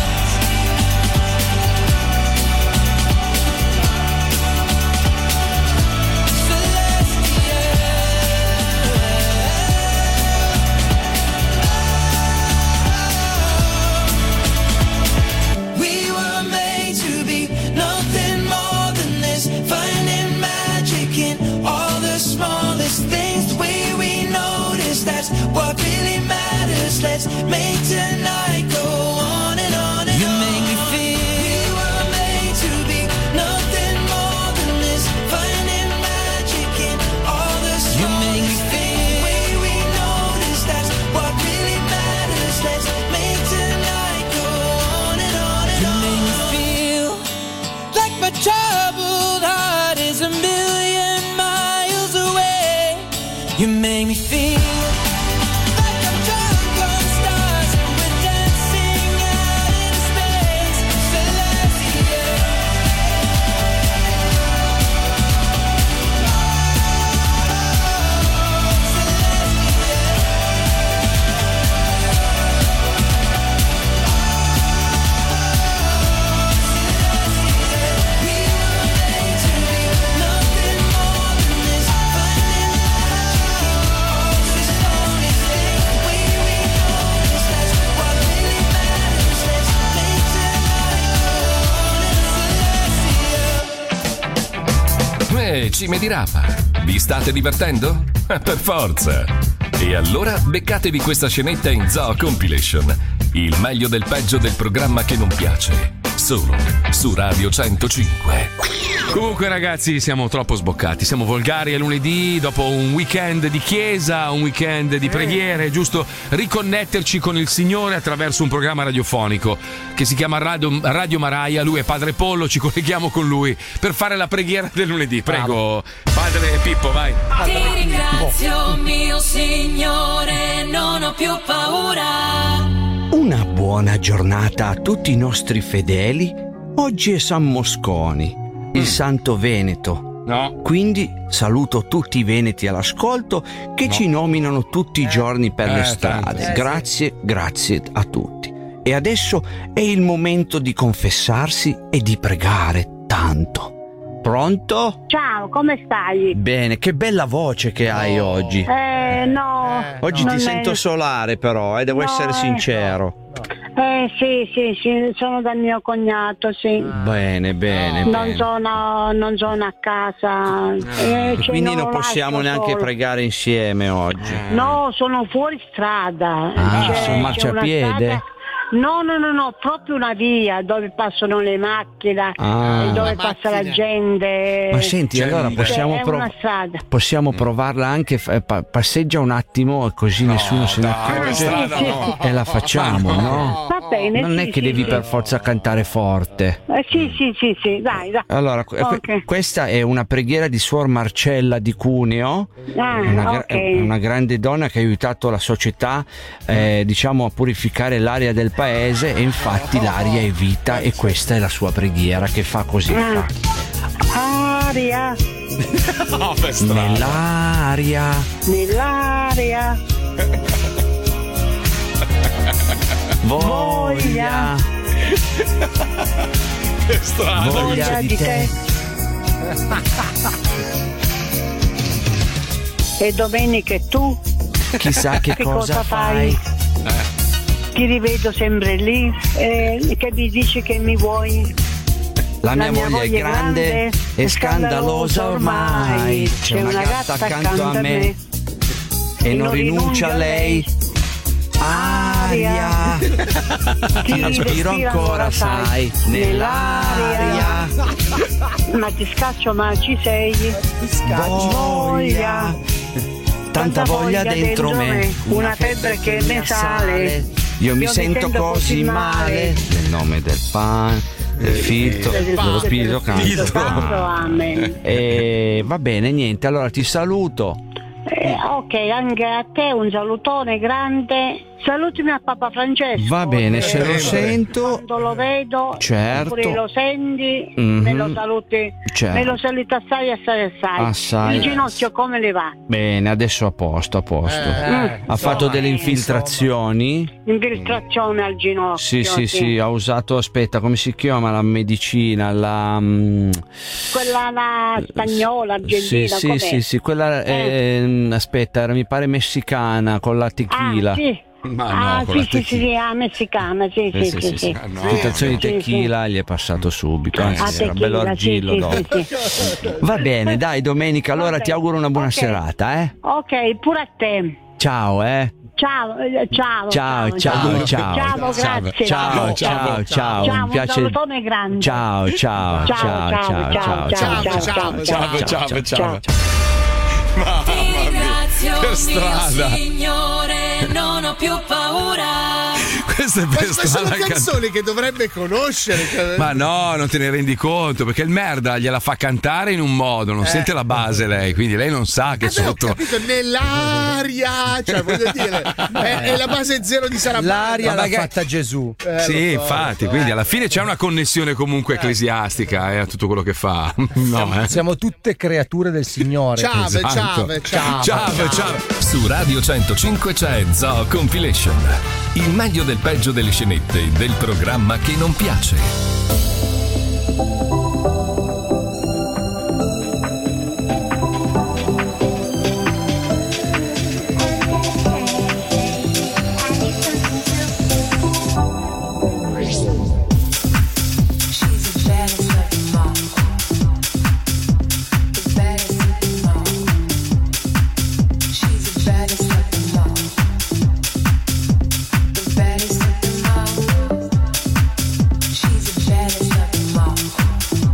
We were made to be nothing more than this, finding magic in all the smallest things. The way we notice, that's what really matters. Let's make tonight go on and on and on. You make me feel we were made to be nothing more than this, finding magic in all the smallest things. You make me feel the way we notice, that's what really matters. Let's make tonight go on and on and on. You make me feel like my troubled heart is a million miles away. You make me feel like I'm drunk on stars and we're dancing out into space, celestial. Cime di rapa, vi state divertendo? Per forza! E allora beccatevi questa scenetta in Zoo Compilation, il meglio del peggio del programma che non piace, solo su Radio 105. Comunque ragazzi, siamo troppo sboccati, siamo volgari a lunedì, dopo un weekend di chiesa, un weekend di preghiere, è giusto riconnetterci con il Signore attraverso un programma radiofonico che si chiama Radio Maraia. Lui è Padre Pollo, ci colleghiamo con lui per fare la preghiera del lunedì. Prego, Padre Pippo, vai. Ti ringrazio, mio Signore, non ho più paura. Una buona giornata a tutti i nostri fedeli. Oggi è San Mosconi, il santo veneto, No. Quindi saluto tutti i veneti all'ascolto che ci nominano tutti i giorni per le strade. Grazie a tutti. E adesso è il momento di confessarsi e di pregare tanto. Pronto? Ciao, come stai? Bene, che bella voce che hai oggi. No. Oggi non ti è- sento solare però, devo essere sincero. Sì, sono dal mio cognato, sì. Bene. Non sono a casa. Quindi non non lo possiamo lascio neanche solo. pregare insieme oggi. No, sono fuori strada. Sul una marciapiede? strada- No, proprio una via dove passano le macchine, Ah. e dove passa la gente. Ma senti, allora possiamo, è una strada. possiamo provarla anche, passeggia un attimo così nessuno se ne dai, accorge strada no. e la facciamo, no? Va bene, Non è sì, che sì, devi sì. per forza cantare forte. Sì, dai. Allora, Ok. questa è una preghiera di Suor Marcella di Cuneo, Ok. una grande donna che ha aiutato la società, diciamo, a purificare l'aria del paese, e infatti l'aria è vita, e questa è la sua preghiera che fa così. Aria, Nell'aria nell'aria, voglia Che strada. voglia di te. E domenica tu? Chissà che cosa fai. Ti rivedo sempre lì, che mi dici che mi vuoi. La mia voglia è grande e scandalosa ormai. C'è una gatta accanto a me e non rinuncia a lei. Aria, ti respiro ancora, sai, nell'aria. Ma ti scaccio, ma ci sei. Voglia, Tanta voglia dentro me, una febbre che ne sale. Io mi sento così male. Nel nome del pane, del figlio, dello Spirito Santo. Amen. E va bene, niente, allora ti saluto. Ok, anche a te un salutone grande. Salutami a Papa Francesco. Va bene, se lo sento. Quando lo vedo, Certo. oppure lo senti, Mhm. me lo saluti. Certo. Me lo saluti assai. Assai. Il ginocchio come le va? Bene, adesso a posto. Ha fatto delle infiltrazioni? Infiltrazione al ginocchio. Sì, ha usato, aspetta, come si chiama la medicina? Quella la spagnola, argentina, com'è? Sì, quella aspetta, mi pare messicana con la tequila. Sì. Ma no, con la sì, messicana, sì. Infiltrazione di tequila gli è passato subito, anzi era bello argillo sì, dopo. sì. Va bene, dai Domenica, allora ti auguro una buona serata, eh? Ok, pure a te. Ciao, Ciao. Ciao, grazie. Ciao, un mi piace. salutone grande. Ciao. Ciao. Ti ringrazio, Per mio strada. Signore, non ho più paura. Questa è per Queste sono strada canzoni che dovrebbe conoscere. Cioè. Ma no, non te ne rendi conto, perché il merda gliela fa cantare in un modo, non sente la base lei, quindi lei non sa che Ho sotto. capito, nell'aria, cioè voglio dire, è la base zero di Sarabanda. L'aria l'ha fatta Gesù. Sì, lo so, infatti, quindi alla fine c'è una connessione comunque ecclesiastica a tutto quello che fa. No, Siamo tutte creature del Signore. Ciao. Su Radio 105 c'è Zoo Compilation. Il meglio del peggio delle scenette del programma che non piace. She's a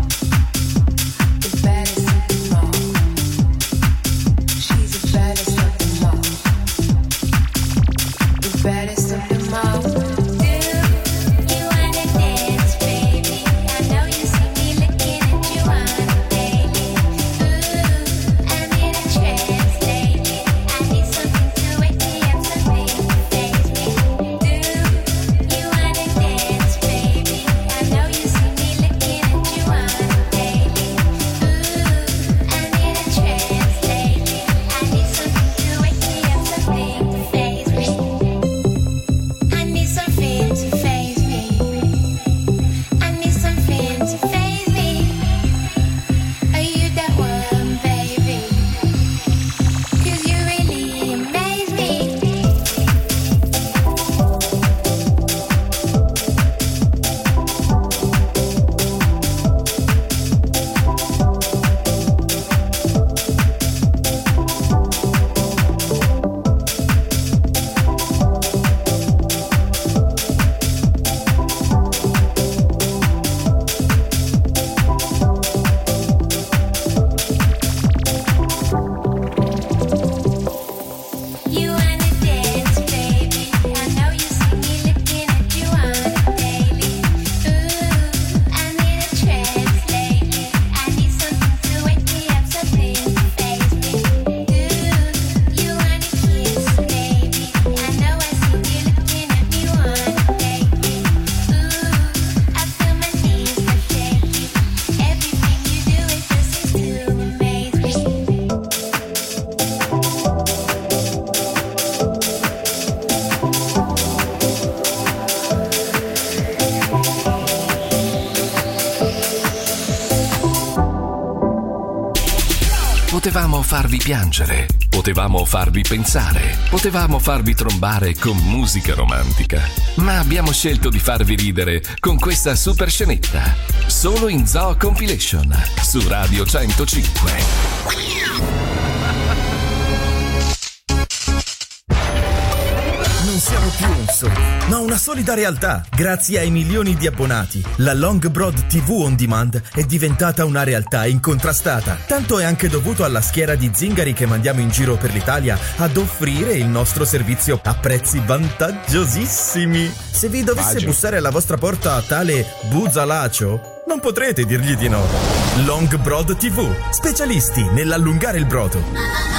Potevamo farvi piangere, potevamo farvi pensare, potevamo farvi trombare con musica romantica, ma abbiamo scelto di farvi ridere con questa super scenetta, solo in Zoo Compilation, su Radio 105. Non siamo più un sogno, ma una solida realtà. Grazie ai milioni di abbonati, la Long Broad TV On Demand è diventata una realtà incontrastata. Tanto è anche dovuto alla schiera di zingari che mandiamo in giro per l'Italia ad offrire il nostro servizio a prezzi vantaggiosissimi. Se vi dovesse bussare alla vostra porta tale Buzalacio, non potrete dirgli di no. Long Broad TV, specialisti nell'allungare il brodo.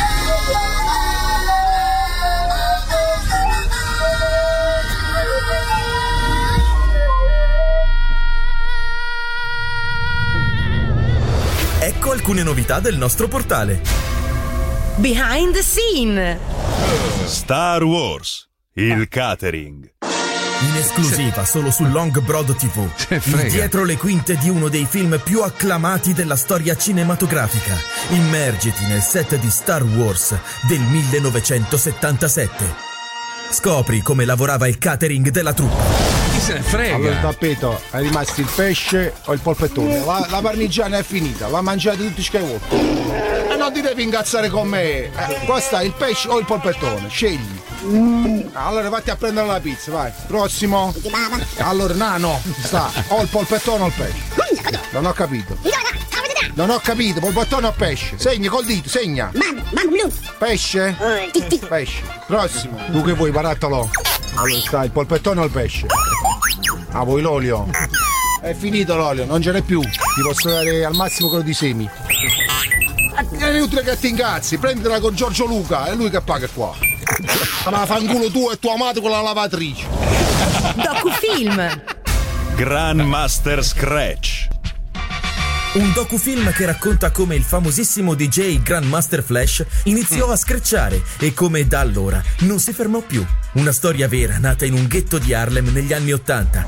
Ecco alcune novità del nostro portale. Behind the scene. Star Wars, il catering. In esclusiva solo su Long Broad TV. Dietro le quinte di uno dei film più acclamati della storia cinematografica. Immergiti nel set di Star Wars del 1977. Scopri come lavorava il catering della truppa. Chi se ne frega? Allora, tappeto, è rimasto il pesce o il polpettone? La parmigiana è finita, la mangiate tutti Skywalker. E non ti devi incazzare con me. Qua sta il pesce o il polpettone, scegli. Allora vatti a prendere la pizza, vai. Prossimo. Allora, no, sta o il polpettone o il pesce. Non ho capito. Non ho capito, polpettone o pesce? Segna col dito, segna. Pesce? Pesce. Prossimo. Tu che vuoi, barattolo? Allora sta il polpettone o il pesce? Ah, vuoi l'olio? È finito l'olio, non ce n'è più. Ti posso dare al massimo quello di semi. È inutile che ti incazzi, prendila con Giorgio Luca, è lui che paga qua. Ma fanculo tu e tua madre con la lavatrice. Docufilm. Grandmaster Scratch. Un docufilm che racconta come il famosissimo DJ Grandmaster Flash iniziò a screcciare e come da allora non si fermò più. Una storia vera nata in un ghetto di Harlem negli anni '80.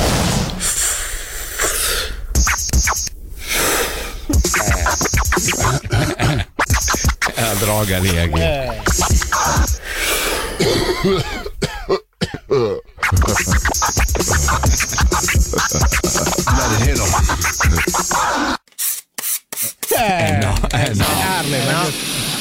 È la droga lì, No. Harlem, no.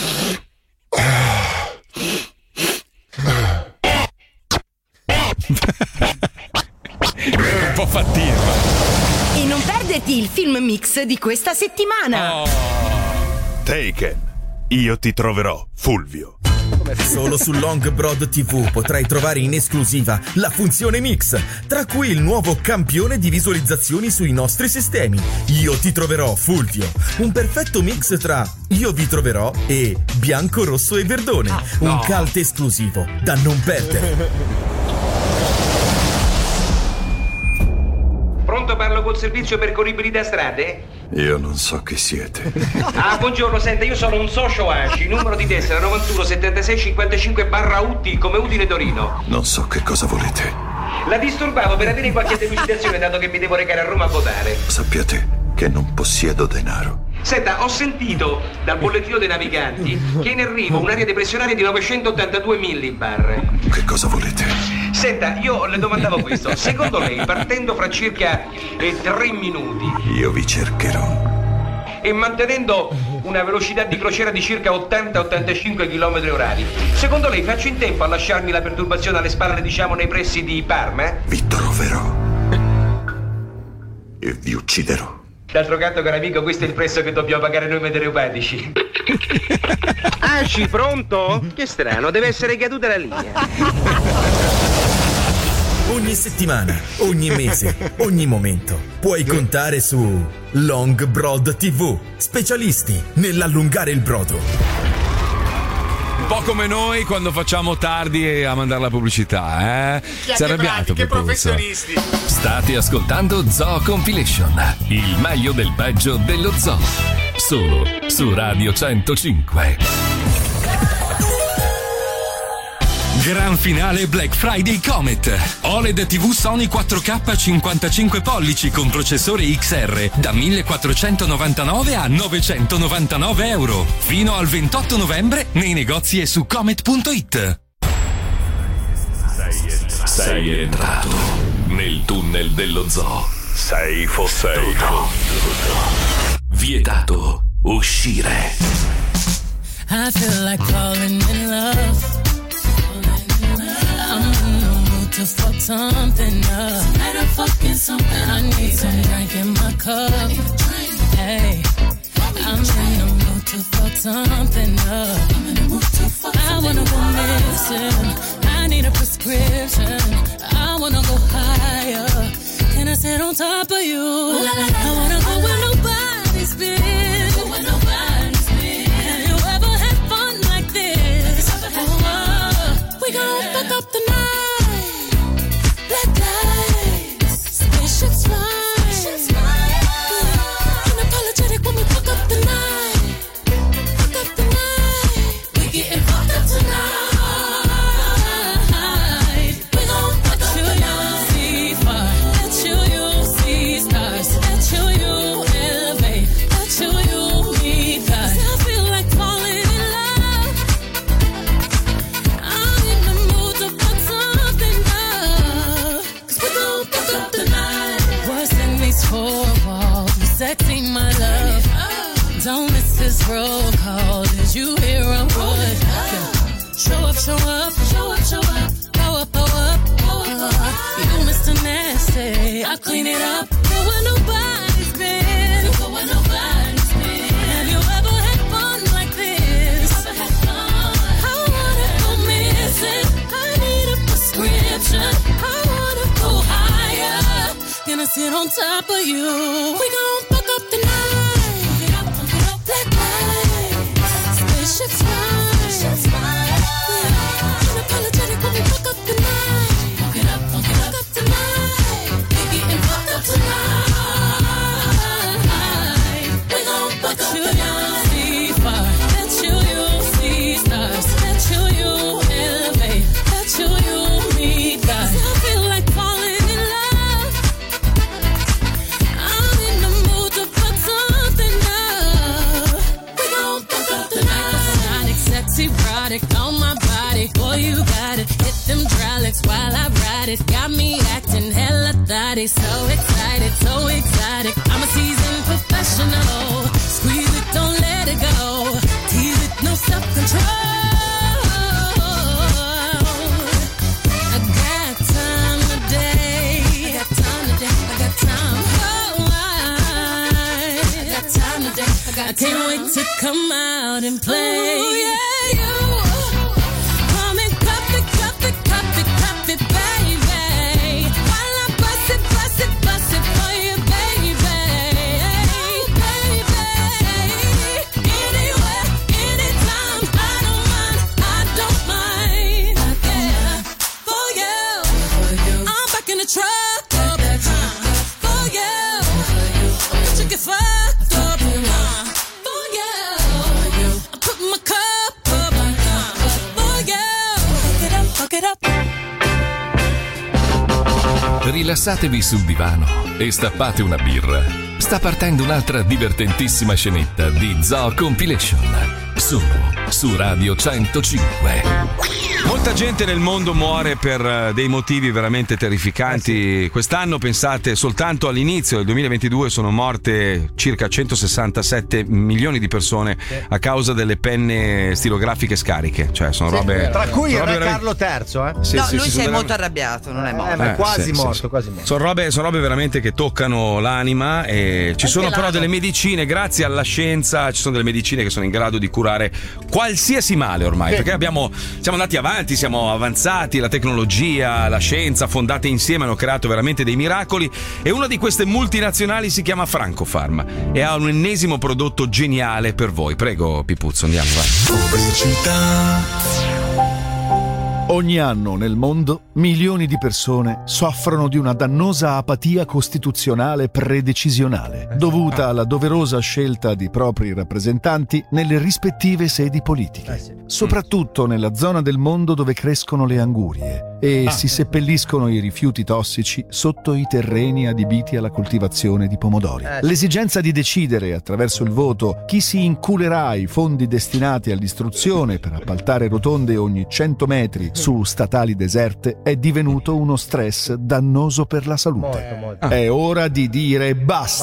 Un po' fattivo. E non perderti il film mix di questa settimana. Taken. Io ti troverò, Fulvio. Solo su Long Broad TV potrai trovare in esclusiva la funzione Mix, tra cui il nuovo campione di visualizzazioni sui nostri sistemi. Io ti troverò, Fulvio. Un perfetto mix tra Io vi troverò e Bianco, Rosso e Verdone. Un cult esclusivo da non perdere. Pronto, parlo col servizio percorribilità strade? Io non so chi siete. Ah, buongiorno, senta, io sono un socio ACI, numero di tessera 91 76 55 /UT, come Udine Torino. Non so che cosa volete. La disturbavo per avere qualche delucidazione, dato che mi devo recare a Roma a votare. Sappiate che non possiedo denaro. Senta, ho sentito dal bollettino dei naviganti che è in arrivo un'area depressionaria di 982 millibar. Che cosa volete? Senta, io le domandavo questo. Secondo lei, partendo fra circa 3 minuti Io vi cercherò. e mantenendo una velocità di crociera di circa 80-85 km orari, secondo lei faccio in tempo a lasciarmi la perturbazione alle spalle, diciamo, nei pressi di Parma? Vi troverò. E vi ucciderò. D'altro canto, caro amico, questo è il prezzo che dobbiamo pagare noi meteoropatici. Aci, pronto? Che strano, deve essere caduta la linea. Ogni settimana, ogni mese, ogni momento puoi contare su Long Broad TV, specialisti nell'allungare il brodo. Un po' come noi quando facciamo tardi a mandare la pubblicità, eh? Si è arrabbiato che per professionisti. State ascoltando Zoo Compilation, il meglio del peggio dello zoo. Solo su Radio 105. Gran finale Black Friday Comet. OLED TV Sony 4K 55 pollici con processore XR da 1.499 a 999 euro. Fino al 28 novembre nei negozi e su comet.it. Sei entrato nel tunnel dello zoo. Sei fottuto. Vietato uscire. I feel like falling in love. I'm in the mood to fuck something up. Tonight I'm fucking something. I need some drink in my cup. Hey, I'm in the mood to fuck something up. I'm in the mood to fuck something up. I wanna go missing. I need a prescription. I wanna go higher. Can I sit on top of you? I wanna go where nobody's been. Where nobody's been. Have you ever had fun like this? We gon' fuck up the night. Black lights, spaceships fly. Unapologetic when we fuck up the night. Fuck up the night. We getting fucked up tonight. We gon' fuck up the night. See fire, let you see stars, let you elevate, let you meet God. I feel like falling in love. I'm in the mood to fuck something up. 'Cause we gon' fuck up the night. What's in these four walls? You sexy, my love. Don't miss this roll call. Did you hear a word? Show up, show up, show up, show up. Go up, go up, go up. You Mr. Nasty, I clean it up. Go where nobody's been. Go where nobody's been. Have you ever had fun like this? Ever had fun? I wanna go missing. I need a prescription. I wanna go higher. Gonna sit on top of you. We gon' fuck up the night. Black lights, spaceships fly. Unapologetic when we fuck up the night. Fuck it up tonight. We getting fucked up tonight. We gon' fuck up the night. See fire, let you see stars, let you elevate, let you meet God. I feel like falling in love. I'm in the mood to fuck something up. We gon' fuck up the night. Sexy product on my body, boy you got it. Hit them hydraulics while I ride it. Got me acting hella thotty, so excited, so exotic. I'm a seasoned professional. Squeeze it, don't let it go. Tease it, no self-control. I got time today. I got time today. I got time. Oh, I got time today. I can't wait to come out and play. Ooh, yeah, you. Come and cup it, baby. While I bust it for you, baby. Anywhere, anytime, I don't mind. Yeah, for you. I'm back in the truck. For you. But you get fucked up. For you. I put my cup up. For you. Fuck it up. Rilassatevi sul divano e stappate una birra. Sta partendo un'altra divertentissima scenetta di Zoo Compilation. Solo su Radio 105. Molta gente nel mondo muore per dei motivi veramente terrificanti. Quest'anno, pensate, soltanto all'inizio del 2022 sono morte circa 167 milioni di persone a causa delle penne stilografiche scariche. Cioè, sono robe. Tra cui il sono re robe Carlo III, Sì, no, sì, lui sì, si è sono molto arrabbiato, non è morto. ma quasi sì, morto, sì. quasi morto. Sono robe veramente che toccano l'anima e ci Anche sono però l'ano. delle medicine, grazie alla scienza, ci sono delle medicine che sono in grado di curare qualsiasi male ormai, perché siamo andati avanti, siamo avanzati, la tecnologia, la scienza fondate insieme hanno creato veramente dei miracoli e una di queste multinazionali si chiama Francofarm e ha un ennesimo prodotto geniale per voi. Prego Pipuzzo, andiamo, vai. Pubblicità. Ogni anno nel mondo milioni di persone soffrono di una dannosa apatia costituzionale predecisionale, dovuta alla doverosa scelta di propri rappresentanti nelle rispettive sedi politiche, soprattutto nella zona del mondo dove crescono le angurie e si seppelliscono i rifiuti tossici sotto i terreni adibiti alla coltivazione di pomodori. L'esigenza di decidere attraverso il voto chi si inculerà i fondi destinati all'istruzione per appaltare rotonde ogni 100 metri su statali deserte è divenuto uno stress dannoso per la salute. È ora di dire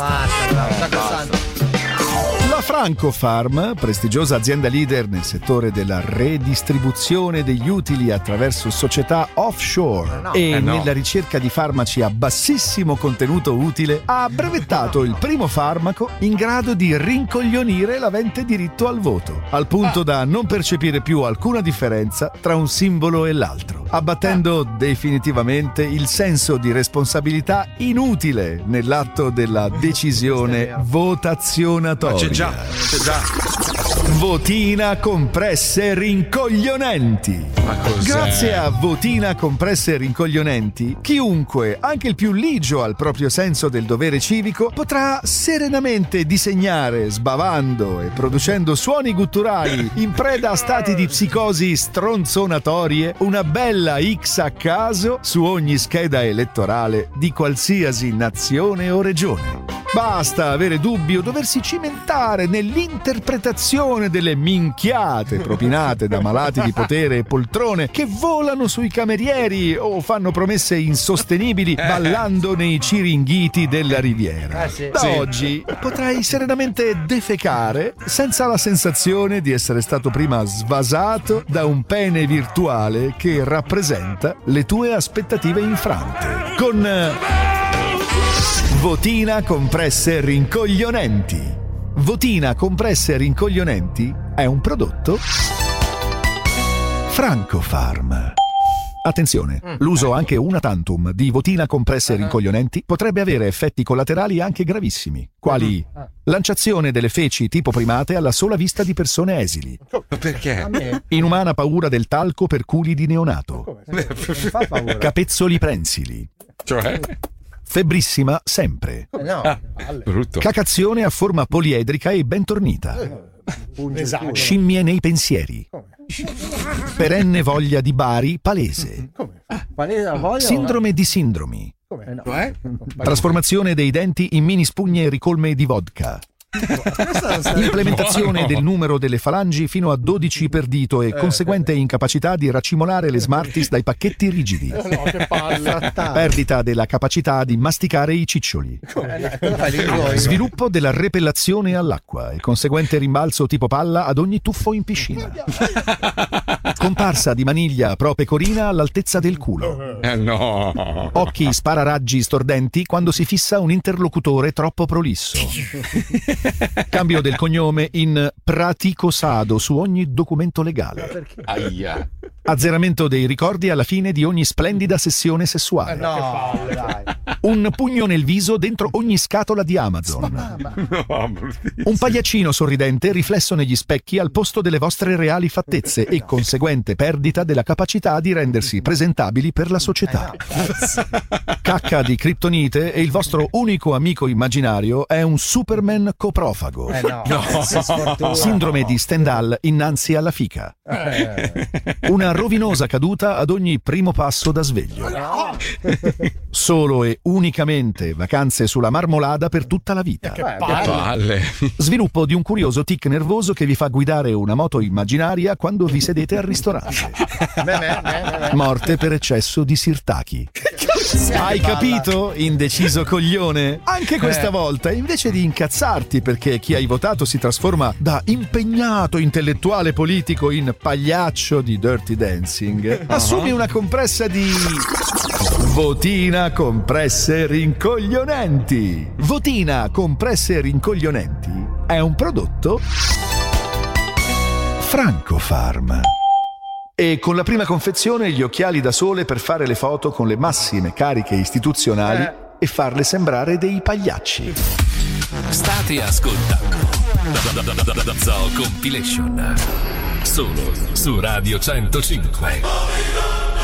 basta. La Francofarm, prestigiosa azienda leader nel settore della redistribuzione degli utili attraverso società offshore nella ricerca di farmaci a bassissimo contenuto utile, ha brevettato il primo farmaco in grado di rincoglionire l'avente diritto al voto, al punto da non percepire più alcuna differenza tra un simbolo e l'altro, abbattendo definitivamente il senso di responsabilità inutile nell'atto della decisione votazionatoria. C'è già. Votina compresse rincoglionenti. Grazie a Votina compresse rincoglionenti, chiunque, anche il più ligio al proprio senso del dovere civico, potrà serenamente disegnare, sbavando e producendo suoni gutturali in preda a stati di psicosi stronzonatorie, una bella X a caso su ogni scheda elettorale di qualsiasi nazione o regione. Basta avere dubbi o doversi cimentare nell'interpretazione delle minchiate propinate da malati di potere e poltrone che volano sui camerieri o fanno promesse insostenibili ballando nei ciringhiti della Riviera. Da oggi potrai serenamente defecare senza la sensazione di essere stato prima svasato da un pene virtuale che rappresenta le tue aspettative infrante. Con Votina compresse rincoglionenti. Votina compresse rincoglionenti è un prodotto Francofarm. Attenzione, l'uso anche una tantum di Votina compresse rincoglionenti potrebbe avere effetti collaterali anche gravissimi, quali lanciazione delle feci tipo primate alla sola vista di persone esili. Perché? Inumana paura del talco per culi di neonato. Capezzoli prensili. Cioè? Febbrissima sempre. Brutto. Cacazione a forma poliedrica e ben tornita. Scimmie nei pensieri. Perenne voglia di Bari palese. Sindrome di sindromi. Trasformazione dei denti in mini spugne ricolme di vodka. Implementazione del numero delle falangi fino a 12 per dito e conseguente incapacità di raccimolare le Smarties dai pacchetti rigidi. Perdita della capacità di masticare i ciccioli. Sviluppo della repellazione all'acqua e conseguente rimbalzo tipo palla ad ogni tuffo in piscina. Comparsa di maniglia pro pecorina all'altezza del culo. Occhi spararaggi stordenti quando si fissa un interlocutore troppo prolisso. Cambio del cognome in praticosado su ogni documento legale. Azzeramento dei ricordi alla fine di ogni splendida sessione sessuale. Un pugno nel viso dentro ogni scatola di Amazon. Un pagliaccino sorridente riflesso negli specchi al posto delle vostre reali fattezze e conseguente perdita della capacità di rendersi presentabili per la società. Cacca di criptonite e il vostro unico amico immaginario è un Superman coprofago. Sindrome di Stendhal innanzi alla fica. Una rovinosa caduta ad ogni primo passo da sveglio. Solo e unicamente vacanze sulla Marmolada per tutta la vita. Sviluppo di un curioso tic nervoso che vi fa guidare una moto immaginaria quando vi sedete al ristorante. Morte per eccesso di sirtaki. Hai capito, indeciso coglione? Anche questa volta, invece di incazzarti perché chi hai votato si trasforma da impegnato intellettuale politico in pagliaccio di Dirty Dancing, assumi una compressa di Votina compresse rincoglionenti. Votina compresse rincoglionenti è un prodotto Francofarm. E con la prima confezione gli occhiali da sole per fare le foto con le massime cariche istituzionali e farle sembrare dei pagliacci. State ascoltando Zoo Compilation solo su Radio 105.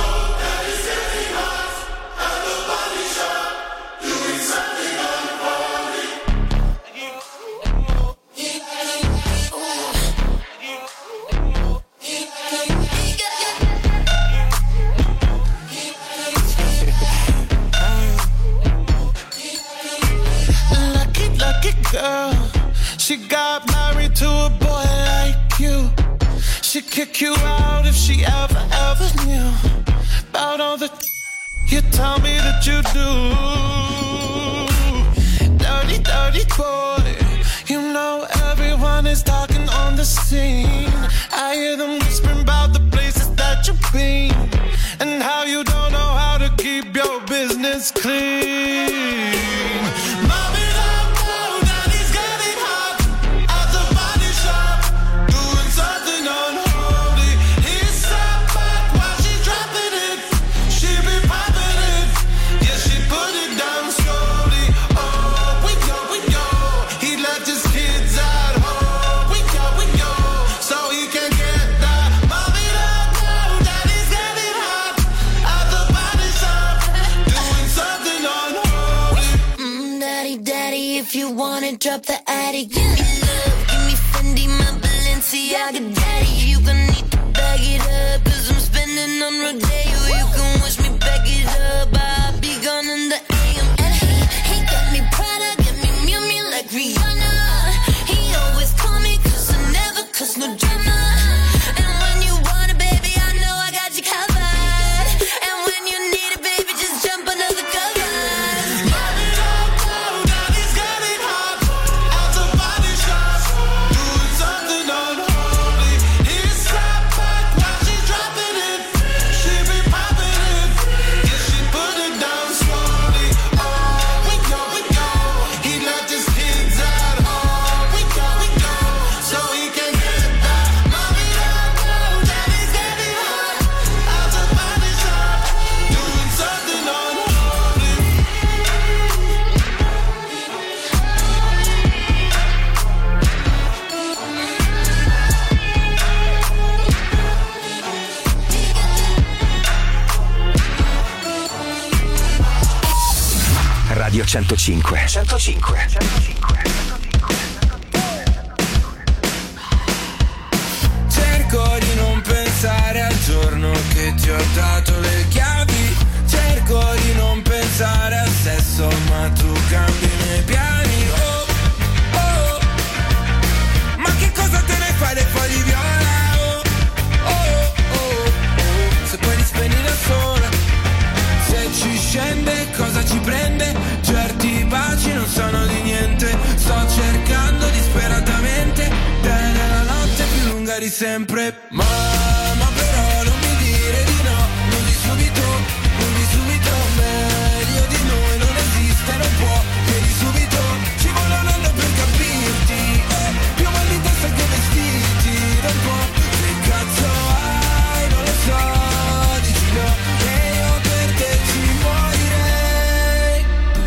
kick you out if she ever knew about all the you tell me that you do. Dirty, dirty boy. You know everyone is talking on the scene. I hear them whispering about the places that you've been and how you don't know how to keep your business clean. Mommy, don't know that he's getting hot at the body shop, doing something unholy. He's sat back while she's dropping it. She be popping it, yeah, she put it down slowly. Oh, we go, he left his kids at home. We go, so he can get that. Mommy, don't know that he's getting hot at the body shop, doing something unholy. Daddy, daddy, if you wanna drop the attic, give me love, give me Fendi, my Balenciaga, daddy. You gonna need to bag it up, 'cause I'm spending on Rodeo. You can wish me back it up, I'll be gone in the AM. And he got me Prada, got me Miu Miu like Rihanna. He always call me 'cause I never cause no drama. And when you want it, baby, I know I got you covered. And when you need it, baby, just jump under the covers. Mommy, don't know that he's getting hot at the body shop, doing something unholy. He's sat back while she's dropping it. She be popping it, yeah, she put it down slowly. Oh, we go, he left his kids at home. We go, so he can get that. Mommy, don't know that he's getting hot at the body shop, doing something unholy. Radio 105. Cerco di non pensare al giorno che ti ho dato le chiavi. Cerco di non pensare al sesso, ma tu cambi i miei piani. Oh, oh, ma che cosa te ne fai dei fogli viola? Oh, oh, oh, oh, se poi li spegni da sola. Se ci scende cosa ci prende? Certi baci non sono di niente. Sto cercando disperatamente te nella notte più lunga di sempre. Ma però non mi dire di no, non di subito, meglio di noi non esiste, non può, chiedi subito, ci vuole un anno per capirti, più mal di testa che vestiti, non può, che cazzo hai, non lo so, dici no, e io per te ci morirei.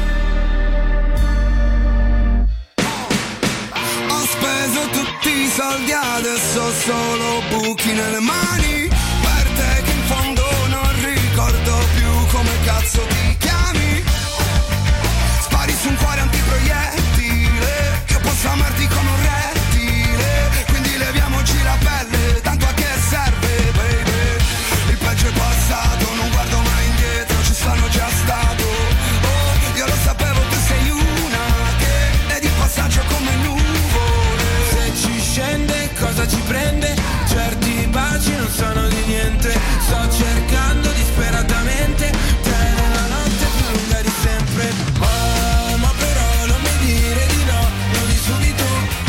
Ho speso tutti i soldi, adesso ho solo buchi nelle mani, per te che in fondo non ricordo più come cazzo ti chiami. Spari su un cuore antiproiettile, io posso amarti come un rettile, quindi leviamoci la pelle, tanto a che serve, baby. Il peggio è passato, non guardo mai indietro, ci sono già stato. Oh, io lo sapevo, tu sei una che è di passaggio come nuvole. Se ci scende cosa ci prende? Certi baci non sono di niente. Sto cercando disperatamente te nella notte più lunga di sempre. Ma però non mi dire di no, non di subito,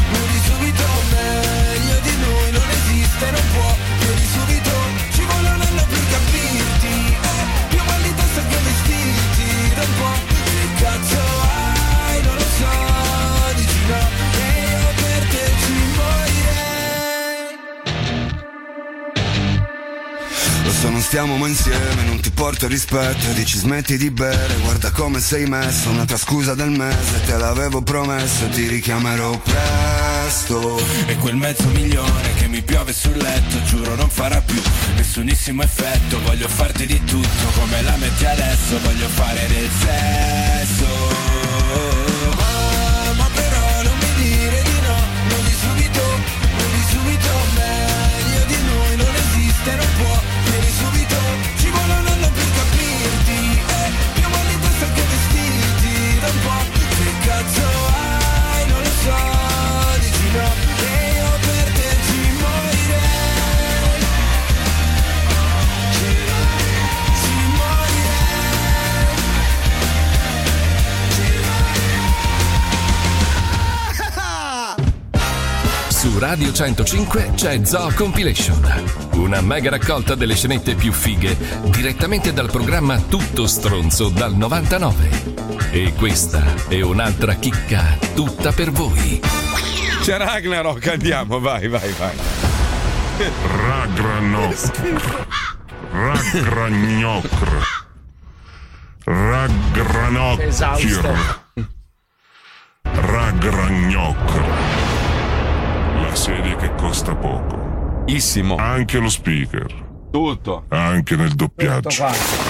meglio di noi non esiste, non può, chiedi subito, ci vuole un anno per capirti, più mal di testa che vestiti, non può, che cazzo hai, non lo so, dici no, e io per te ci morirei. Lo so, non stiamo mai insieme, non ti porto rispetto, dici smetti di bere, guarda come sei messo, un'altra scusa del mese, te l'avevo promesso, ti richiamerò presto. E quel $500,000 che mi piove sul letto, giuro non farà più nessunissimo effetto, voglio farti di tutto, come la metti adesso, voglio fare del sesso. Ma però non mi dire di no, non di subito, meglio di noi non esiste, non può, vieni subito, ci vuole un anno per capirti, più mal di testa che vestiti, non può, che cazzo hai, non lo so, dici no, e io per te ci morirei. Radio 105 c'è Zoo Compilation, una mega raccolta delle scenette più fighe direttamente dal programma Tutto Stronzo dal 99. E questa è un'altra chicca tutta per voi. C'è Ragnarok, andiamo, vai. Ragnarok. La serie che costa poco. Issimo. Anche lo speaker. Tutto. Anche nel doppiaggio.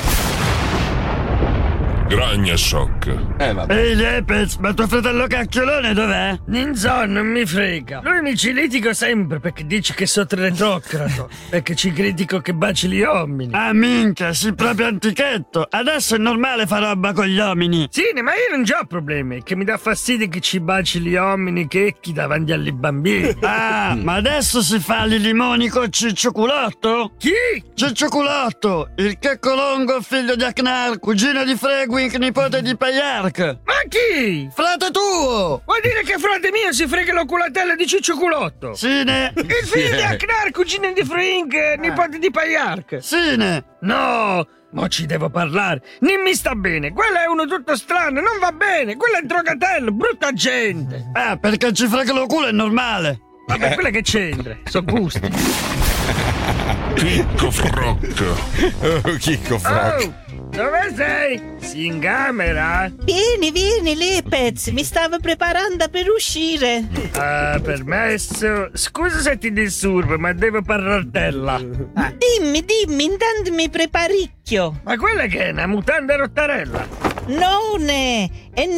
Gragna shock. Vabbè. Ehi Lepez, ma tuo fratello cacchiolone dov'è? Ninzo, non mi frega. Lui mi ci litigo sempre perché dici che sono retrocrato. Perché ci critico che baci gli uomini. Ah minchia, sei proprio antichetto. Adesso è normale fare roba con gli uomini. Sì, ma io non ho problemi. Che mi dà fastidio che ci baci gli uomini checchi davanti agli bambini. Ah, ma adesso si fa i limoni con Ciccio Culotto? Chi? Ciccio Culotto, il checco longo figlio di Aknar, cugino di Fregwink, nipote di Payark. Ma chi? Frate tuo! Vuol dire che frate mio si frega l'oculatella di Ciccio Culotto? Sine. Il figlio di Aknar, cugino di Fregwink, nipote di Payark? Sine. No! Mo ci devo parlare. Non mi sta bene. Quello è uno tutto strano, non va bene. Quello è un drogatello, brutta gente. Ah, perché ci frega lo culo è normale. Vabbè, quella che c'entra. So gusti. Chicco Froc. Chicco Froc. Oh, dove sei? Si in camera? Vieni, Lepez, mi stavo preparando per uscire. Ah, permesso. Scusa se ti disturbo, ma devo parlartella. Dimmi, intanto mi preparicchio. Ma quella che è una mutanda rottarella? Non è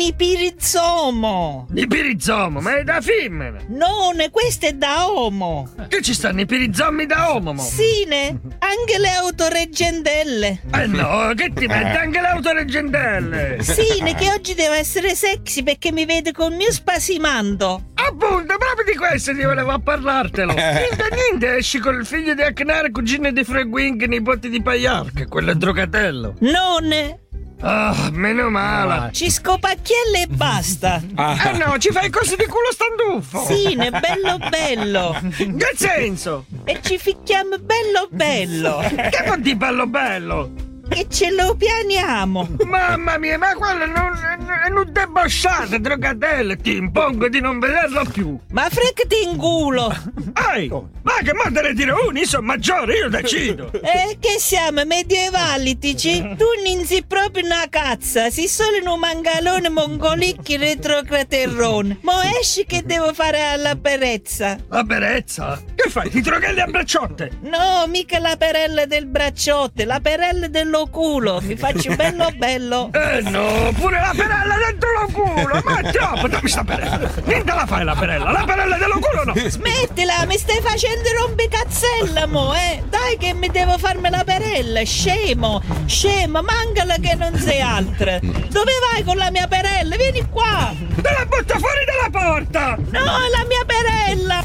Nipirizomo. Nipirizomo, ma è da femmina. Non, questo è da uomo. Che ci stanno i pirizomi da uomo? Sine, anche le autoreggendelle. No, che ti metti anche le autoreggendelle? Sine, che oggi devo essere sexy perché mi vede col mio spasimando. Appunto, proprio di questo ti volevo parlartelo. Niente, esci col figlio di Aknar, cugino di Fregwink, nipote di Payark, quello è drogatello. Non. Ah, meno male. Ci scopacchielle e basta. No, ci fai cose di culo standuffo. Sine, bello. Che senso? E ci ficchiamo bello. Che vuol dire bello? Che ce lo pianiamo. Mamma mia, ma quello è un debosciato, drogatelle. Ti impongo di non vederlo più. Ma freccati in culo. Ehi, ma che mo te ne dire uno, io sono maggiore, io decido. Che siamo medievalistici? Tu non sei proprio una cazza, sei solo in un mangalone mongolicchi retrocraterrone. Mo esci che devo fare alla perezza. La perezza? Che fai, ti droghelli a bracciotte? No, mica la perella del bracciotte, la perella dello culo, mi faccio bello. No, pure la perella dentro lo culo, ma è troppo, dammi sta perella. Niente la fai la perella dello culo no. Smettila, mi stai facendo rompicazzella mo, Dai che mi devo farmi la perella, scemo, mancala che non sei altra. Dove vai con la mia perella? Vieni qua. Te la butto fuori dalla porta. No, la mia perella.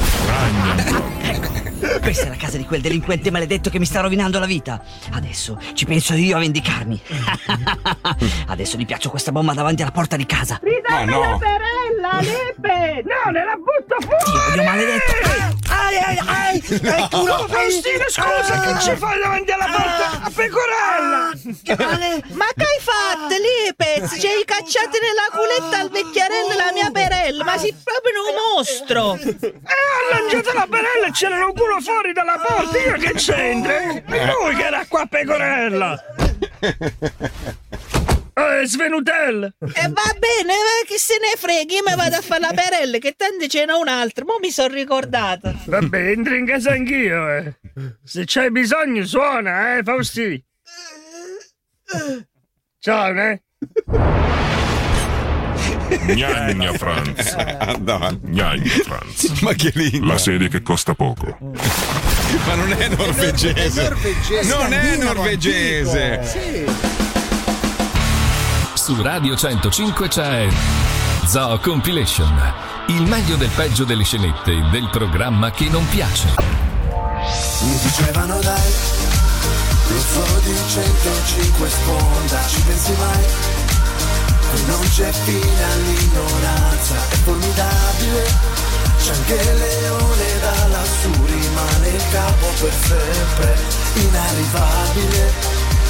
Questa è la casa di quel delinquente maledetto che mi sta rovinando la vita. Adesso ci penso io a vendicarmi. Adesso gli piaccio questa bomba davanti alla porta di casa. Ridammi la perella, Leppe! No, ne la butto fuori! Dio maledetto! Ai! Culo, Faustino, scusa, che ci fai davanti alla porta a pecorella? Ma che hai fatto, Lepez? Ci hai cacciato nella culetta al vecchiarello la mia perella, ma sei proprio un mostro! Ho lanciato la perella e c'era un culo fuori dalla porta, io che c'entra? È lui che era qua a pecorella! Svenutella! E va bene, che se ne frega, io mi vado a fare la perella, che tanto ce n'è un'altra, mo mi sono ricordata. Vabbè, entro in casa anch'io, Se c'hai bisogno suona, Fausti. Ciao, Gnagna Franz. Gnagna Franz. Ma che lingua? La serie che costa poco. Ma non è norvegese. Non è norvegese. Sì. Su Radio 105 c'è Zoo Compilation, il meglio del peggio delle scenette del programma che non piace. Mi dicevano dai, lo di 105 sponda, ci pensi mai? Non c'è fine all'ignoranza, è formidabile, C'è anche il leone da lassù, rimane il capo per sempre, inarrivabile.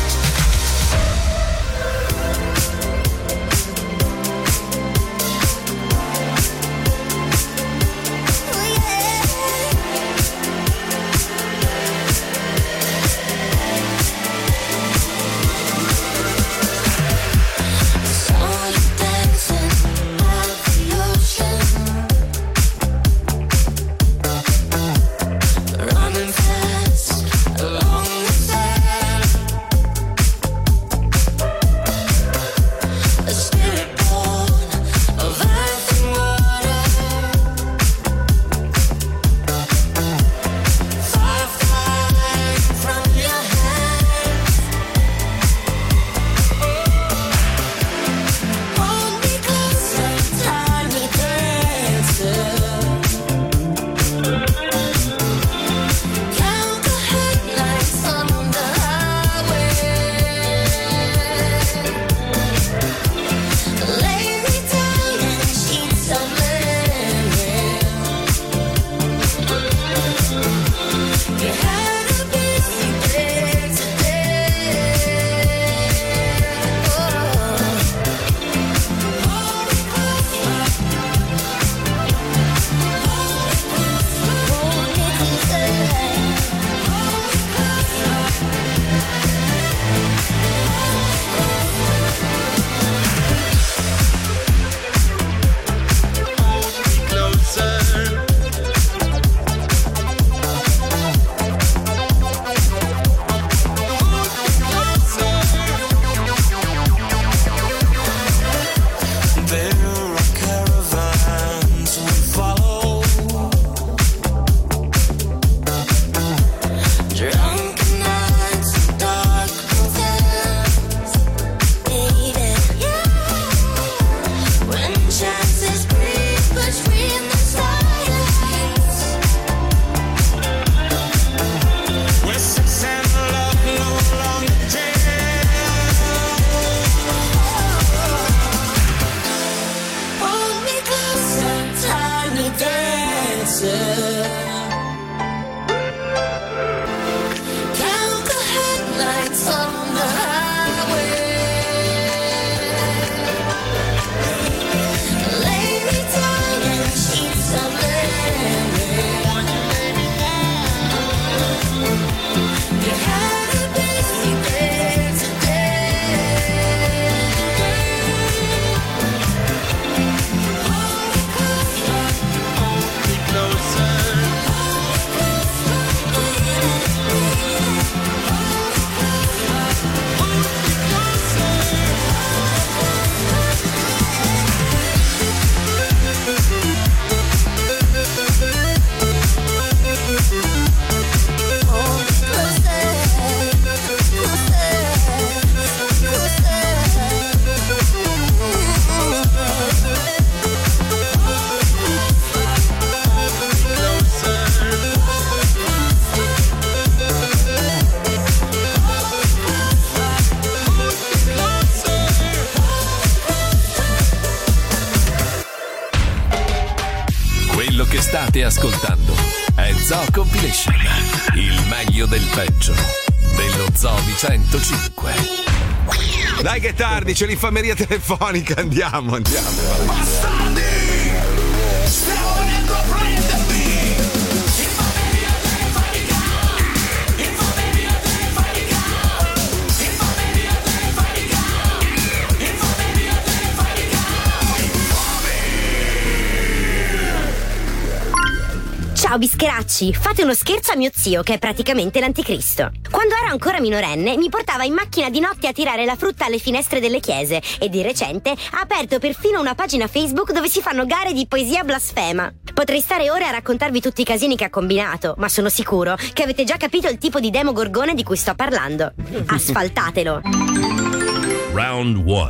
State ascoltando è Zoo Compilation, il meglio del peggio dello Zoo di 105. Dai che è tardi, c'è l'infameria telefonica, andiamo. Bastardi! Stiamo venendo a prendervi! Infameria telefonica! Infameria telefonica! Infameria telefonica! Infameria telefonica! Ciao bischeracci, fate uno scherzo a mio zio che è praticamente l'anticristo. Quando ero ancora minorenne mi portava in macchina di notte a tirare la frutta alle finestre delle chiese e di recente ha aperto perfino una pagina Facebook dove si fanno gare di poesia blasfema. Potrei stare ore a raccontarvi tutti i casini che ha combinato, ma sono sicuro che avete già capito il tipo di demogorgone di cui sto parlando. Asfaltatelo. Round 1.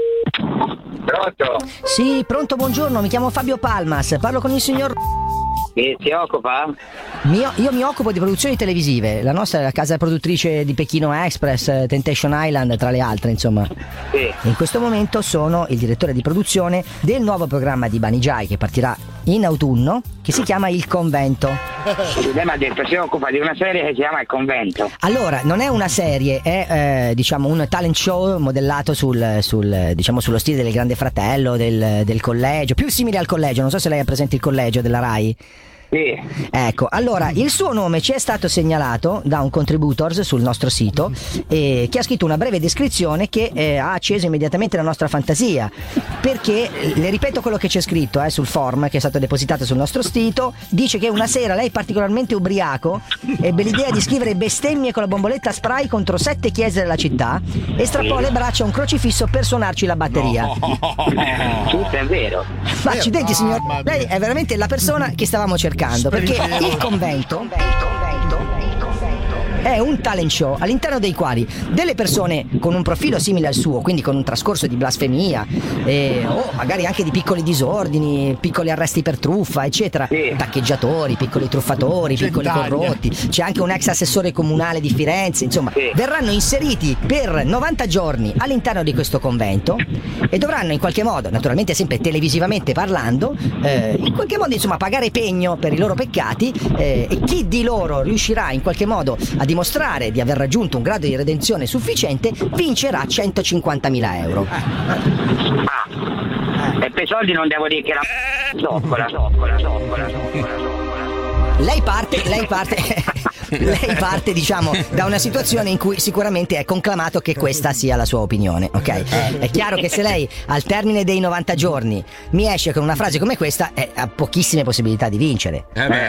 Pronto? Sì, pronto, buongiorno, mi chiamo Fabio Palmas, parlo con il signor... Che si occupa? Io mi occupo di produzioni televisive. La nostra è la casa produttrice di Pechino Express, Temptation Island, tra le altre, insomma. Sì. In questo momento sono il direttore di produzione del nuovo programma di Banijay che partirà in autunno, che si chiama Il Convento. Lei mi ha detto si occupa di una serie che si chiama Il Convento. Allora, non è una serie, è diciamo un talent show modellato sullo stile del Grande Fratello, del collegio, più simile al collegio. Non so se lei ha presente il collegio della Rai. Sì. Ecco, allora il suo nome ci è stato segnalato da un contributors sul nostro sito che ha scritto una breve descrizione che ha acceso immediatamente la nostra fantasia, perché le ripeto quello che c'è scritto sul form che è stato depositato sul nostro sito. Dice che una sera lei, particolarmente ubriaco, ebbe l'idea di scrivere bestemmie con la bomboletta spray contro 7 chiese della città e strappò le braccia a un crocifisso per suonarci la batteria. Tutto è vero. Ma accidenti, signor, lei è veramente la persona che stavamo cercando, perché Il Convento è un talent show all'interno dei quali delle persone con un profilo simile al suo, quindi con un trascorso di blasfemia o magari anche di piccoli disordini, piccoli arresti per truffa, eccetera, taccheggiatori, piccoli truffatori, piccoli corrotti, c'è anche un ex assessore comunale di Firenze, insomma, verranno inseriti per 90 giorni all'interno di questo convento e dovranno in qualche modo, naturalmente sempre televisivamente parlando, in qualche modo insomma pagare pegno per i loro peccati, e chi di loro riuscirà in qualche modo a dimostrare di aver raggiunto un grado di redenzione sufficiente vincerà 150.000 euro. E per i soldi non devo dire che la zoccola. Lei parte diciamo da una situazione in cui sicuramente è conclamato che questa sia la sua opinione, ok? È chiaro che se lei al termine dei 90 giorni mi esce con una frase come questa ha pochissime possibilità di vincere.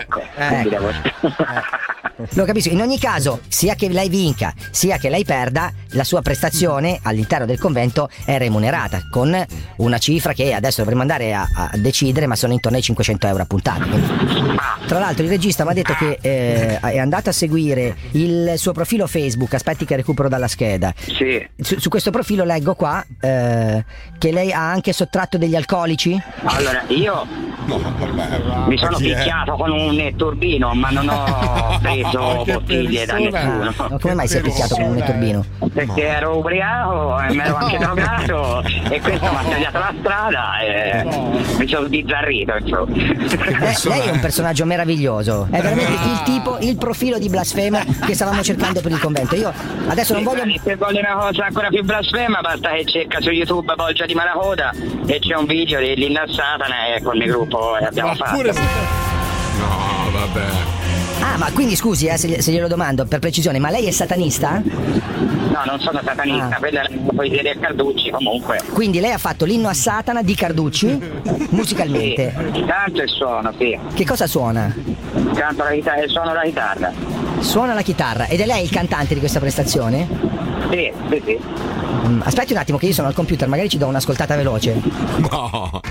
Lo capisco. In ogni caso, sia che lei vinca sia che lei perda, la sua prestazione all'interno del convento è remunerata con una cifra che adesso dovremmo andare a decidere, ma sono intorno ai 500 euro a puntata. Tra l'altro il regista mi ha detto che è andato a seguire il suo profilo Facebook. Aspetti che recupero dalla scheda. Sì. Su questo profilo leggo qua che lei ha anche sottratto degli alcolici. Allora io mi sono picchiato con un turbino, ma non ho preso bottiglie da nessuno. Come mai si è picchiato con un turbino? Perché ero ubriaco e mi ero anche drogato e questo mi ha tagliato la strada e mi sono sbizzarrito, insomma. Lei è un personaggio meraviglioso, è veramente il profilo di blasfemo che stavamo cercando per il convento. Io adesso non voglio. Se vuole una cosa ancora più blasfema basta che cerca su YouTube Bolgia di Malacoda e c'è un video dell'Inna Satana e con il gruppo abbiamo fatto. No, vabbè. Ah, ma quindi scusi, se glielo domando per precisione, ma lei è satanista? No, non sono satanista, quella è la poesia di Carducci comunque. Quindi lei ha fatto l'inno a Satana di Carducci musicalmente? Sì, canto e suono, sì. Che cosa suona? Canto la chitarra e suono la chitarra. Suona la chitarra ed è lei il cantante di questa prestazione? Sì. Aspetti un attimo che io sono al computer, magari ci do un'ascoltata veloce. No.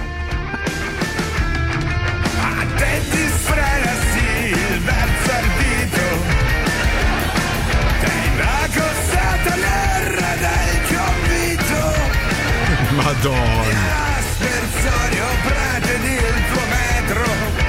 Madonna. Aspersorio prete del tuo metro.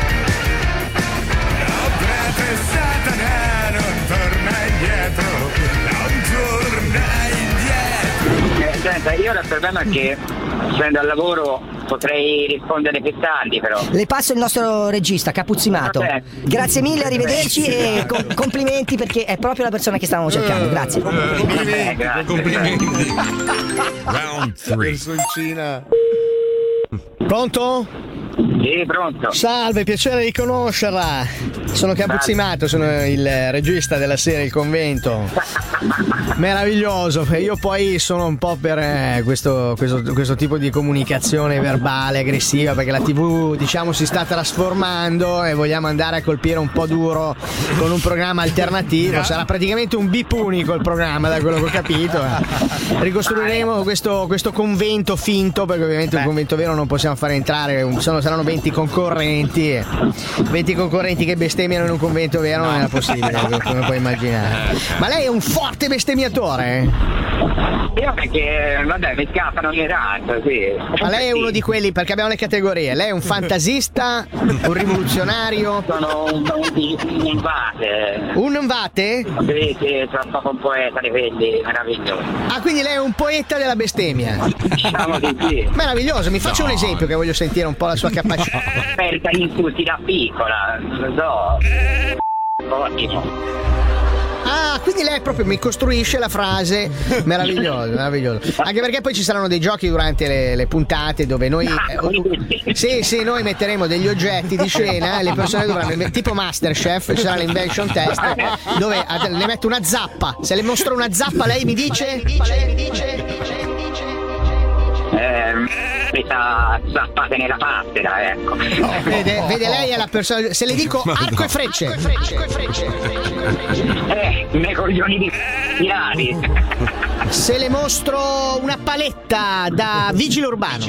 No, prete Satana non torna indietro. Non torna indietro. Senta, io il problema è che essendo al lavoro potrei rispondere più tardi, però. Le passo il nostro regista Capuzzimato. Grazie mille, arrivederci e complimenti perché è proprio la persona che stavamo cercando. Grazie. Complimenti. Round 3. Pronto? Sì, pronto. Salve, piacere di conoscerla. Sono Capuzzimato, sono il regista della serie Il Convento. Meraviglioso. Io poi sono un po' per questo tipo di comunicazione verbale aggressiva, perché la TV diciamo si sta trasformando e vogliamo andare a colpire un po' duro con un programma alternativo. Sarà praticamente un bip unico il programma, da quello che ho capito. Ricostruiremo questo convento finto, perché ovviamente un convento vero non possiamo fare entrare, saranno 20 concorrenti che bestemmiano bestemmiano in un convento vero non era possibile, come puoi immaginare. Ma lei è un forte bestemmiatore? Io perché, vabbè, mi scappano ogni tanto, sì. Ma lei è uno di quelli, perché abbiamo le categorie, lei è un fantasista, un rivoluzionario? Sono un vate. Un vate? Sì, sono proprio un poeta di quelli meraviglioso. Ah, quindi lei è un poeta della bestemmia? Diciamo di sì. Meraviglioso, mi faccia un esempio che voglio sentire un po' la sua capacità. Aperta gli insulti da piccola, lo so. Ottimo. Ah, quindi lei proprio mi costruisce la frase. Meraviglioso, meraviglioso. Anche perché poi ci saranno dei giochi durante le puntate dove noi sì, noi metteremo degli oggetti di scena e le persone dovranno, tipo Masterchef, ci sarà l'invention test dove le metto una zappa. Se le mostro una zappa lei mi dice questa zappate nella passera, ecco. Vede lei è la persona. Se le dico arco e frecce. Me coglioni di Se le mostro una paletta da vigile urbano.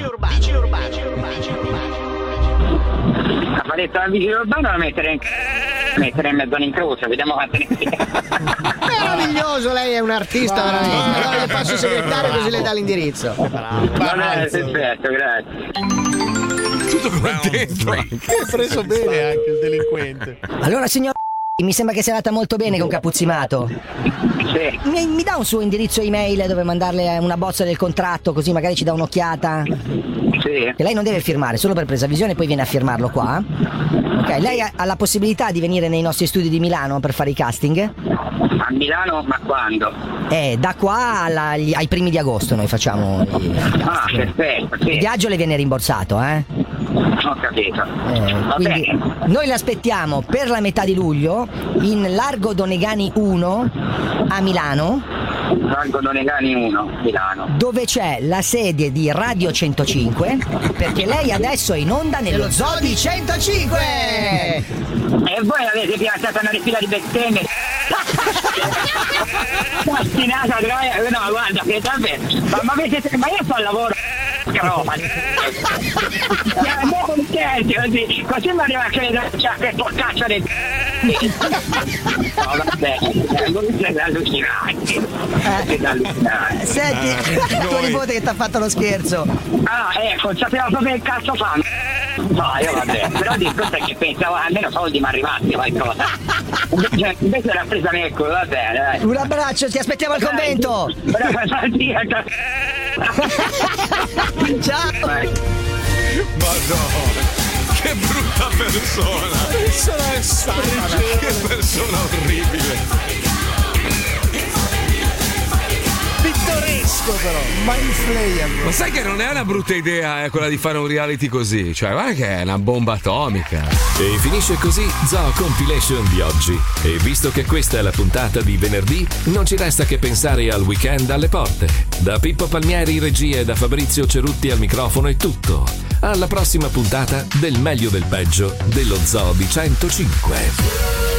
La paletta da vigile urbano la mettere in mezzo all'incrocio, vediamo quante ne Meraviglioso, lei è un artista veramente. Allora le passo il segretario così le dà l'indirizzo. Perfetto, grazie. Tutto contento. Hai preso bene anche il delinquente. Allora, signor, mi sembra che sia andata molto bene con Capuzzimato. Sì. Mi dà un suo indirizzo email dove mandarle una bozza del contratto, così magari ci dà un'occhiata? Sì. Che lei non deve firmare, solo per presa visione, poi viene a firmarlo qua. Ok, lei ha la possibilità di venire nei nostri studi di Milano per fare i casting? A Milano, ma quando? Da qua ai primi di agosto noi facciamo perfetto, sì. Il viaggio le viene rimborsato, Ho capito. Quindi noi l'aspettiamo per la metà di luglio in Largo Donegani 1 a Milano. Largo Donegani 1, Milano. Dove c'è la sede di Radio 105, perché lei adesso è in onda nello Zoo di 105! E voi avete piantato una rifila di bestemmie? Ostinata troia, no, guarda, che davvero. Ma io sto al lavoro. Così mi arriva a credere che porcaccia del no, vabbè, è allucinante. Senti, tuo nipote che ti ha fatto lo scherzo. Ecco, sapeva proprio che cazzo fa. No, io vabbè, però il discorso è che pensavo almeno soldi mi arrivati qualcosa. Invece l'ha presa nel culo, va bene, dai. Un abbraccio, ti aspettiamo al convento. Ciao. Madonna, che brutta persona. Che persona orribile. Pittoresco però, mind flayer. Ma sai che non è una brutta idea quella di fare un reality così? Cioè, guarda che è una bomba atomica. E finisce così Zoo Compilation di oggi. E visto che questa è la puntata di venerdì, non ci resta che pensare al weekend alle porte. Da Pippo Palmieri in regia e da Fabrizio Cerutti al microfono è tutto. Alla prossima puntata del meglio del peggio dello Zoo di 105.